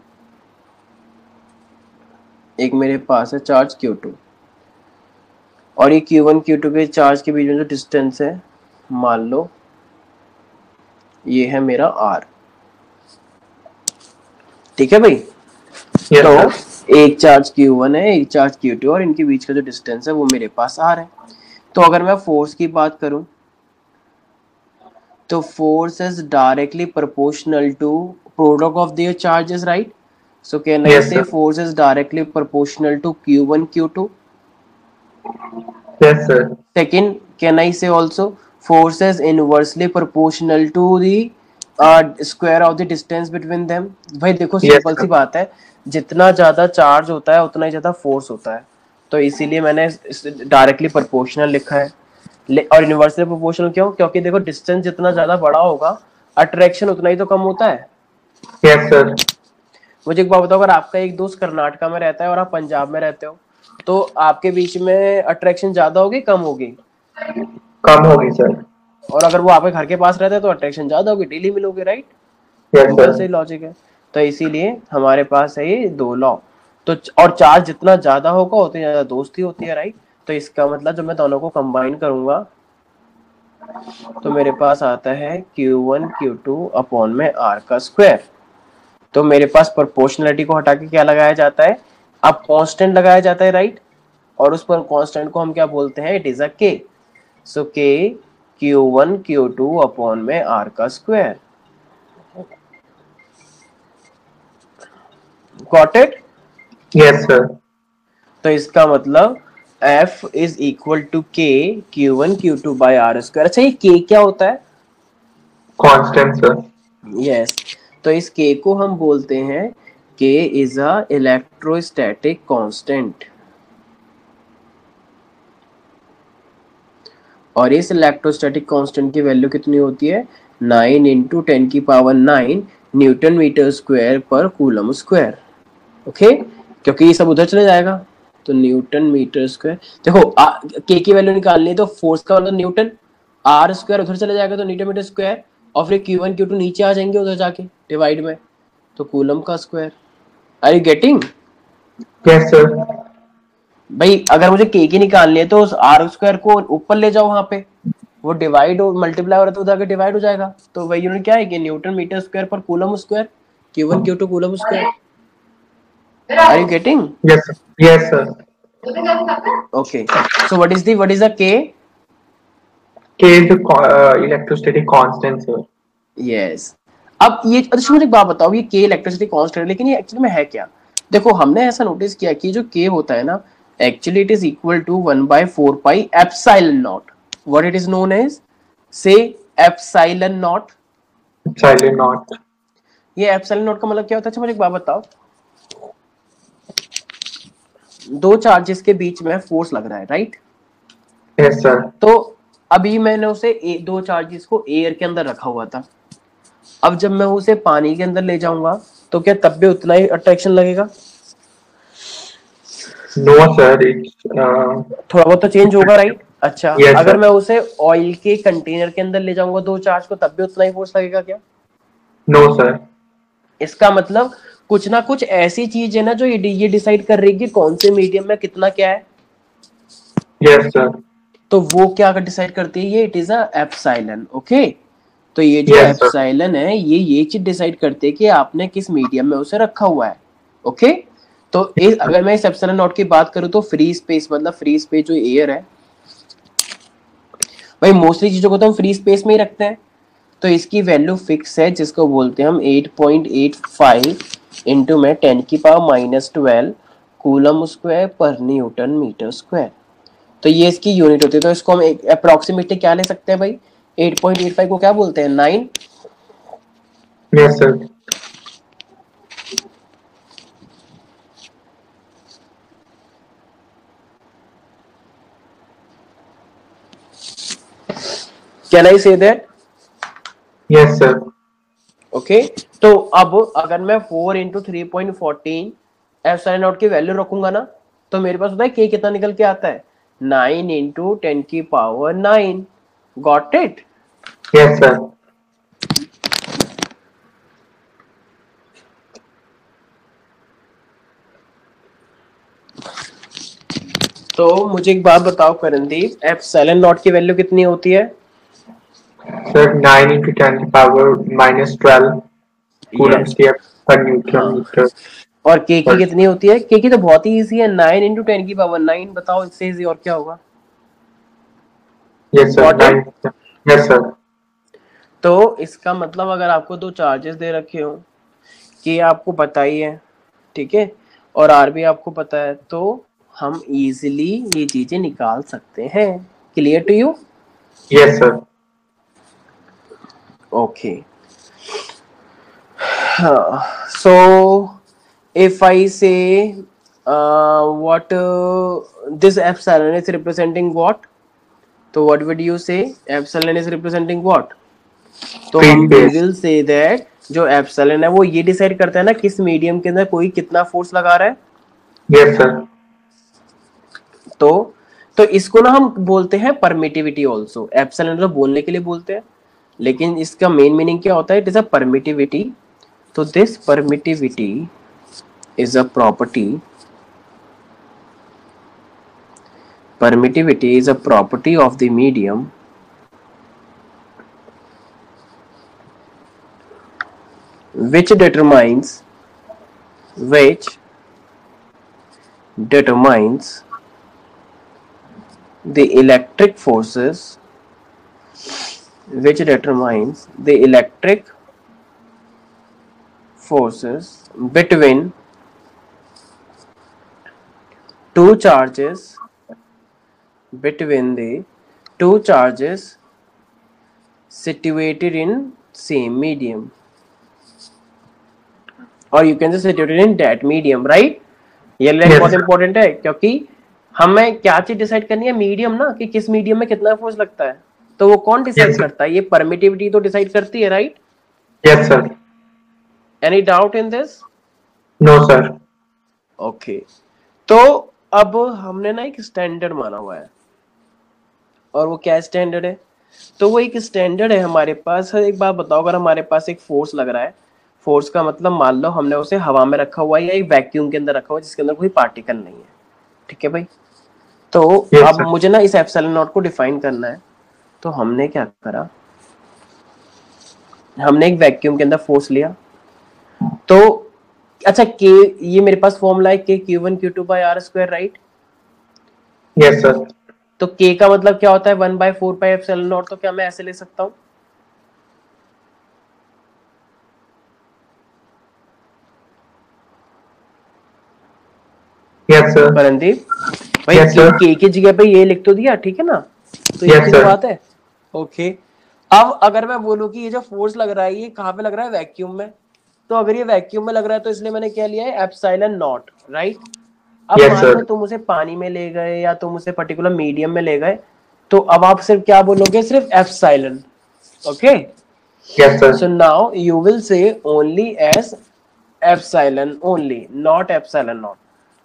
एक मेरे पास है चार्ज क्यू टू, और ये क्यू वन क्यू टू के चार्ज के बीच में जो डिस्टेंस है, मान लो ये है मेरा R. ठीक है भाई? Yes, तो sir. एक चार्ज क्यू वन है, एक चार्ज क्यू टू, और इनके बीच का जो डिस्टेंस है वो मेरे पास R है. तो अगर मैं फोर्स की बात करूं तो force is directly proportional to product of their charges, right? So can I Yes, say sir. Force is directly proportional to Q one Q two. Yes, sir. Second, can I say also force is inversely proportional to the uh, square of the distance between them. भाई देखो Yes, सिंपल सी sir. बात है, जितना ज्यादा चार्ज होता है उतना ही ज्यादा फोर्स होता है. तो इसीलिए मैंने डायरेक्टली प्रोपोर्शनल लिखा है. और इनवर्सली प्रोपोर्शनल क्यों? क्योंकि देखो डिस्टेंस जितना ज्यादा बड़ा होगा अट्रैक्शन उतना ही तो कम होता है. Yes, sir. मुझे एक बात बताओ, अगर आपका एक दोस्त कर्नाटका में रहता है और आप पंजाब में रहते हो, तो आपके बीच में अट्रैक्शन ज्यादा होगी कम होगी? कम होगी सर. और अगर वो आपके घर के पास रहता है तो अट्रैक्शन ज्यादा होगी, डेली मिलोगे, राइट? Yes, simple sir. से लॉजिक है. तो इसीलिए हमारे पास है ये दो लॉ. तो और चार्ज जितना ज्यादा होगा उतनी ज्यादा दोस्ती होती है, राइट? तो इसका मतलब जब मैं दोनों को कंबाइन करूंगा तो मेरे पास आता है Q one Q two upon में R का स्क्वायर. तो मेरे पास प्रोपोर्शनलिटी को हटा के क्या लगाया जाता है, अब कांस्टेंट लगाया जाता है, राइट? और उस पर कांस्टेंट को हम क्या बोलते हैं, it is a K. So K Q one Q two upon में R का square. Got it? Yes, sir. तो इसका मतलब F is equal to K Q one Q two by R square. अच्छा ये के क्या होता है? Constant, sir. Yes yes. तो इस के को हम बोलते हैं के इज अ इलेक्ट्रोस्टैटिक कांस्टेंट. और इस इलेक्ट्रोस्टैटिक कांस्टेंट की वैल्यू कितनी होती है, नाइन इंटू टेन की power nine newton metre square पर कूलम स्क्वायर. ओके, क्योंकि ये सब उधर चले जाएगा तो न्यूटन मीटर स्क्वायर. देखो के की वैल्यू निकालनी है तो फोर्स का मतलब न्यूटन, आर स्क्वायर उधर चले जाएगा तो न्यूटन मीटर स्क्वायर, और फिर क्यू वन क्यू टू नीचे आ जाएंगे उधर जाके डिवाइड में, तो कूलम का square. Are you getting? Yes, sir. भाई अगर मुझे के की निकालनी है तो आर स्क्वायर को ऊपर ले जाओ, वहां पे वो डिवाइड और मल्टीप्लाई हो रहा है तो उधर डिवाइड हो जाएगा. तो वही यूनिट क्या है कि न्यूटन मीटर स्क्वायर पर coulomb square, Q one Q two coulomb square. Are you getting? Yes, sir. Yes, sir. Okay. So what is the what is the K? K is the co- uh, electrostatic constant, sir. Yes. अब ये अच्छा मुझे एक बात बताओ, ये K इलेक्ट्रिसिटी कांस्टेंट है लेकिन ये एक्चुअली में है क्या? देखो हमने ऐसा नोटिस किया कि जो K होता है ना, actually it is equal to one by four pi epsilon naught. What it is known as, say epsilon naught. Epsilon naught. ये एप्सिलॉन नॉट का मतलब क्या होता है? अच्छा मुझे एक बात बताओ, दो चार्जेस के बीच में फोर्स लग रहा है, राइट? Yes, sir. तो अभी मैंने उसे ए, दो चार्जेस को एयर के अंदर रखा हुआ था. अब जब मैं उसे पानी के अंदर ले जाऊंगा तो क्या तब भी उतना ही अट्रैक्शन लगेगा? No, sir. It's uh, थोड़ा बहुत तो चेंज होगा, राइट? अच्छा Yes, अगर sir. मैं उसे ऑयल के कंटेनर के अंदर ले जाऊंगा दो चार्ज को, तब भी उतना ही फोर्स लगेगा क्या? No sir. इसका मतलब कुछ ना कुछ ऐसी चीज है ना जो ये ये डिसाइड कर रही है कि कौन से मीडियम में कितना क्या है। Yes sir. तो वो क्या डिसाइड करती है, ये it is a epsilon. Okay, तो ये जो यस सर। एप्सिलॉन है ये ये चीज डिसाइड करती है कि आपने किस मीडियम में उसे रखा हुआ है। ओके, तो इस, अगर मैं इस एप्सिलॉन नॉट की बात करूं तो फ्री स्पेस मतलब फ्री स्पेस जो एयर है, भाई मोस्टली चीजों को तो हम फ्री स्पेस में ही रखते हैं। तो इसकी वैल्यू फिक्स है जिसको बोलते हैं हम eight point eight five into में टेन की power minus twelve coulomb square पर न्यूटन मीटर स्क्वायर। तो ये इसकी यूनिट होती है। तो इसको हम अप्रोक्सीमेटली क्या ले सकते हैं भाई, एट पॉइंट एट फाइव को क्या बोलते हैं, nine. Yes sir. Can I say that? Yes sir. Okay, तो अब अगर मैं four into three point fourteen epsilon naught की वैल्यू रखूंगा ना, तो मेरे पास होता है के कितना निकल के आता है, नाइन इंटू टेन की power nine. Got it? Yes sir. तो मुझे एक बात बताओ करणदीप, एप्सिलॉन नॉट की वैल्यू कितनी होती है? सर नाइन इंटू टेन की power minus twelve coulomb yes, square पर न्यूटन हाँ। मीटर। और के की कितनी होती है? के की तो बहुत ही इजी है, नाइन इंटू टेन की पावर नाइन। बताओ इससे इजी और क्या होगा? Yes sir. Got nine. It? Yes sir. तो इसका मतलब अगर आपको दो चार्जेस दे रखे हो, कि आपको पता ही है, ठीक है, और आर भी आपको पता है, तो हम इजीली ये चीजें निकाल सकते हैं। Clear to you? Yes sir. Okay, so if I say uh, what uh, this epsilon is representing what, तो what would you say epsilon is representing what? तो फ्री हम we space. will say that जो epsilon है वो ये डिसाइड करता है ना किस मीडियम के अंदर कोई कितना फोर्स लगा रहा है। Yes sir. तो तो इसको ना हम बोलते हैं परमिटिविटी ऑल्सो। एप्सिलॉन तो बोलने के लिए बोलते हैं, लेकिन इसका मेन मीनिंग क्या होता है, इट इज अ परमिटिविटी। तो this permittivity is a property permittivity is a property of the medium which determines which determines the electric forces which determines the electric forces between two charges between the two charges situated in same medium, or you can say situated in that medium, right? ये लाइन बहुत इंपॉर्टेंट है, क्योंकि हमें क्या चीज डिसाइड करनी है, मीडियम ना, कि किस मीडियम में कितना फोर्स लगता है। तो वो कौन डिसाइड करता है, ये परमिटिविटी तो डिसाइड करती है, right? Yes sir. Any doubt in this? No sir. Okay, तो अब हमने ना एक स्टैंडर्ड माना हुआ है, और वो क्या स्टैंडर्ड है, तो वो एक स्टैंडर्ड है हमारे पास। एक बात बताओ, अगर हमारे पास एक फोर्स लग रहा है, फोर्स का मतलब मान लो हमने उसे हवा में रखा हुआ है या एक वैक्यूम के अंदर रखा हुआ है जिसके अंदर कोई पार्टिकल नहीं है, ठीक है भाई। तो Yes, अब sir. मुझे ना इस एप्सिलॉन नॉट को डिफाइन करना है। तो हमने क्या करा, हमने एक वैक्यूम के अंदर फोर्स लिया। तो अच्छा, के ये मेरे पास फॉर्मूला है K Q one Q two by R square, right? Yes sir. तो के का मतलब क्या होता है, one by four pi epsilon naught. तो क्या मैं ऐसे ले सकता हूँ? Yes sir. परंदीप भाई, Yes, sir. के की जगह पे ये लिख तो दिया, ठीक है ना? तो ये Yes, की sir. बात है। ओके, अब अगर मैं बोलूं कि ये जो फोर्स लग रहा है ये कहाँ पे लग रहा है, वैक्यूम में। तो अगर ये वैक्यूम में लग रहा है तो इसलिए मैंने क्या लिया है, एप्सिलॉन नॉट, राइट? अब Yes, मान sir. लो तुम उसे पानी में ले गए या तुम उसे पर्टिकुलर मीडियम में ले गए, तो अब आप सिर्फ क्या बोलोगे, सिर्फ epsilon. Okay, Yes, sir. so now you will say only as epsilon only, not epsilon not।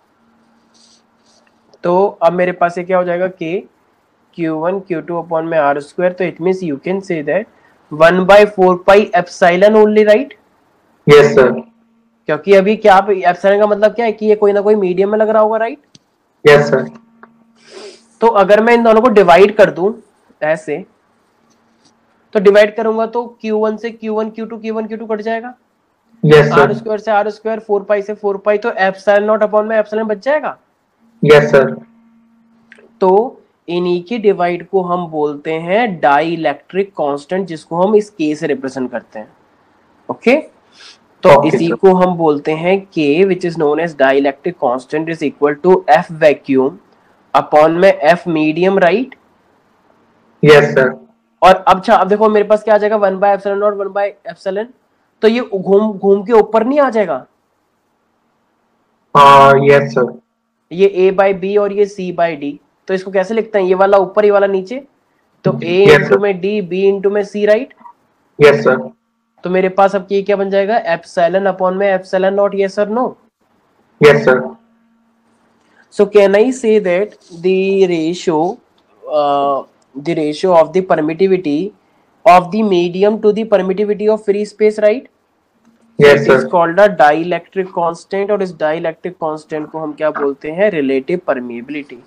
तो अब मेरे पास ये क्या हो जाएगा, k Q one Q two upon में आर स्क्वायर। तो it means you can say that one by four pi epsilon only, right? Yes sir. क्योंकि अभी क्या एप्सिलॉन का मतलब क्या है कि ये कोई ना कोई मीडियम में लग रहा होगा, राइट? Yes sir. तो अगर मैं इन दोनों को डिवाइड कर दूं ऐसे, तो डिवाइड करूंगा तो क्यू वन से Q one, Q two, Q one, Q two cut जाएगा। Yes R sir. स्क्वायर से आर स्क्वायर, फोर पाई से फोर पाई, तो एप्सिलॉन नॉट अपॉन में एप्सिलॉन बच जाएगा। Yes sir. तो इन्हीं की डिवाइड को हम बोलते हैं डाइलेक्ट्रिक कांस्टेंट, जिसको हम इस के से रिप्रेजेंट करते हैं। ओके, तो ओके इसी सर। को हम बोलते हैं K, which is known as dielectric constant is equal to F vacuum upon में F medium, right? Yes sir. और अब अच्छा, अब देखो मेरे पास क्या आ जाएगा, one by epsilon naught one by epsilon, तो ये घूम घूम के ऊपर नहीं आ जाएगा? Yes sir. ये ए बाय बी और ये सी बाय डी, तो इसको कैसे लिखते हैं, ये वाला ऊपर, ये वाला नीचे, तो ए यस इंटू सर। में डी, बी इंटू में सी, राइट? Yes sir. तो मेरे पास अब ये क्या बन जाएगा, एप्सिलॉन अपॉन में एप्सिलॉन नॉट, यस और no? Yes sir. So can I say that the ratio, uh, the ratio of the permittivity of the medium to the permittivity of free space, right? So yes it is sir. called a dielectric constant, और इस dielectric constant को हम क्या बोलते हैं, relative permeability.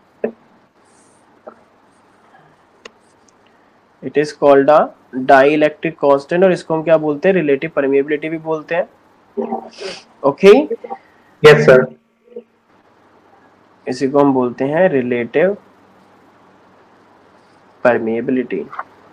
It is called a dielectric constant, और इसको हम क्या बोलते हैं, relative permeability भी बोलते हैं। Okay? Yes sir. इसी को हम बोलते हैं relative permeability।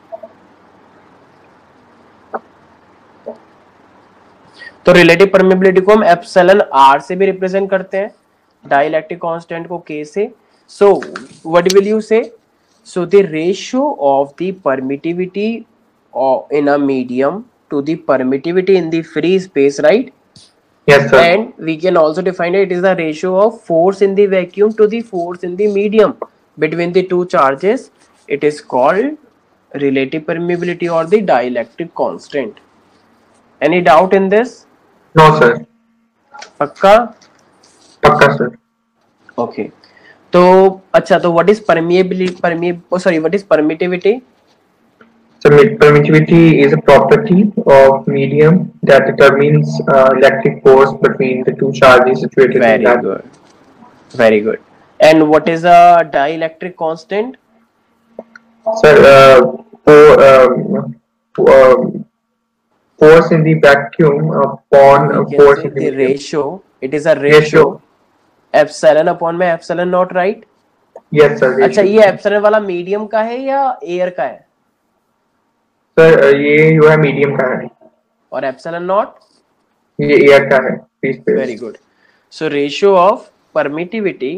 तो रिलेटिव परमेबिलिटी को हम एप्सिलॉन आर से भी रिप्रेजेंट करते हैं, डाइलेक्ट्रिक कांस्टेंट को के से। सो what will you say, so the ratio of the permittivity in a medium to the permittivity in the free space, right? Yes sir. And we can also define it, it is the ratio of force in the vacuum to the force in the medium between the two charges. It is called relative permeability or the dielectric constant. Any doubt in this? No sir. पक्का? पक्का सर। ओके, तो अच्छा, तो what is permeability, permea sorry what is permittivity? So permittivity is a property of medium that determines uh, electric force between the two charges situated in very that. Good, very good. And what is a dielectric constant? Sir, uh, for um, uh, force in the vacuum upon uh, We can force say in the the medium. ratio, it is a ratio epsilon upon में epsilon naught, right? Yes sir. अच्छा, Ratio. ये एप्सिलॉन वाला मीडियम का है या एयर का है? Sir, uh, ये जो है मीडियम का है, और एप्सिलॉन नॉट? ये एयर का है, free space. Very good. So ratio of permittivity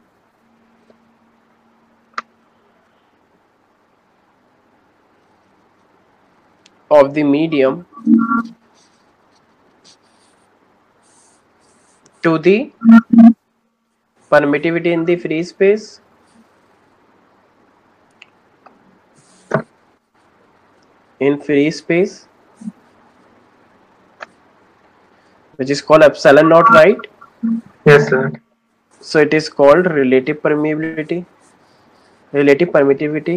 of the medium to the permittivity in the free space in free space, which is called epsilon naught, right? Yes sir. So it is called relative permeability, relative permittivity.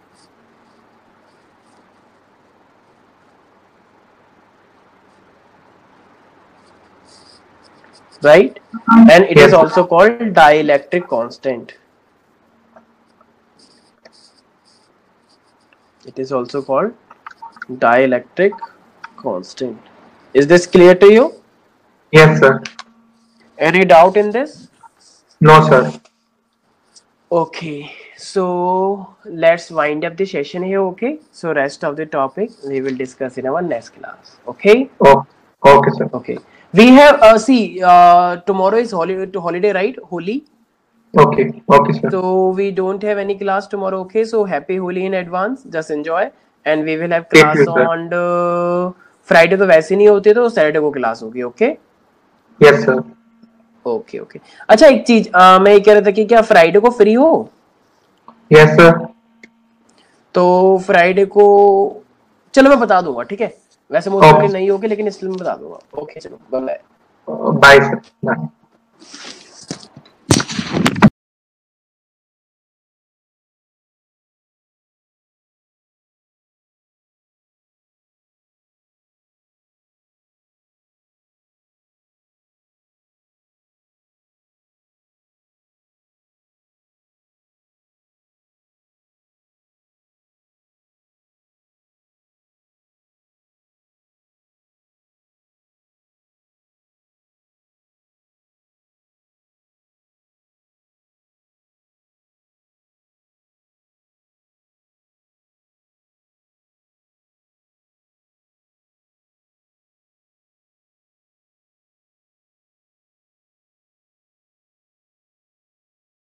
Right? And it Yes, is sir. also called dielectric constant. It is also called dielectric constant. Is this clear to you? Yes sir. Any doubt in this? No sir. Okay, so let's wind up the session here. Okay, so rest of the topic we will discuss in our next class. Okay. Oh, okay sir. Okay, we have uh, see uh, tomorrow is holiday, holiday, right? Holi. Okay, okay sir. So we don't have any class tomorrow. Okay, so happy Holi in advance. Just enjoy, and we will have Thank class you, sir. on the Friday. तो वैसे नहीं होती, तो Saturday को class होगी. Okay. Yes sir. Okay okay. अच्छा, एक चीज आ, मैं ये कह रहा था कि क्या फ्राइडे को फ्री हो? Yes sir. तो फ्राइडे को चलो मैं बता दूंगा, ठीक है? वैसे मोस्ट Okay. प्रोबेबली नहीं होगी, लेकिन इसलिए मैं बता दूंगा। ओके, चलो bye bye. Bye sir. Bye.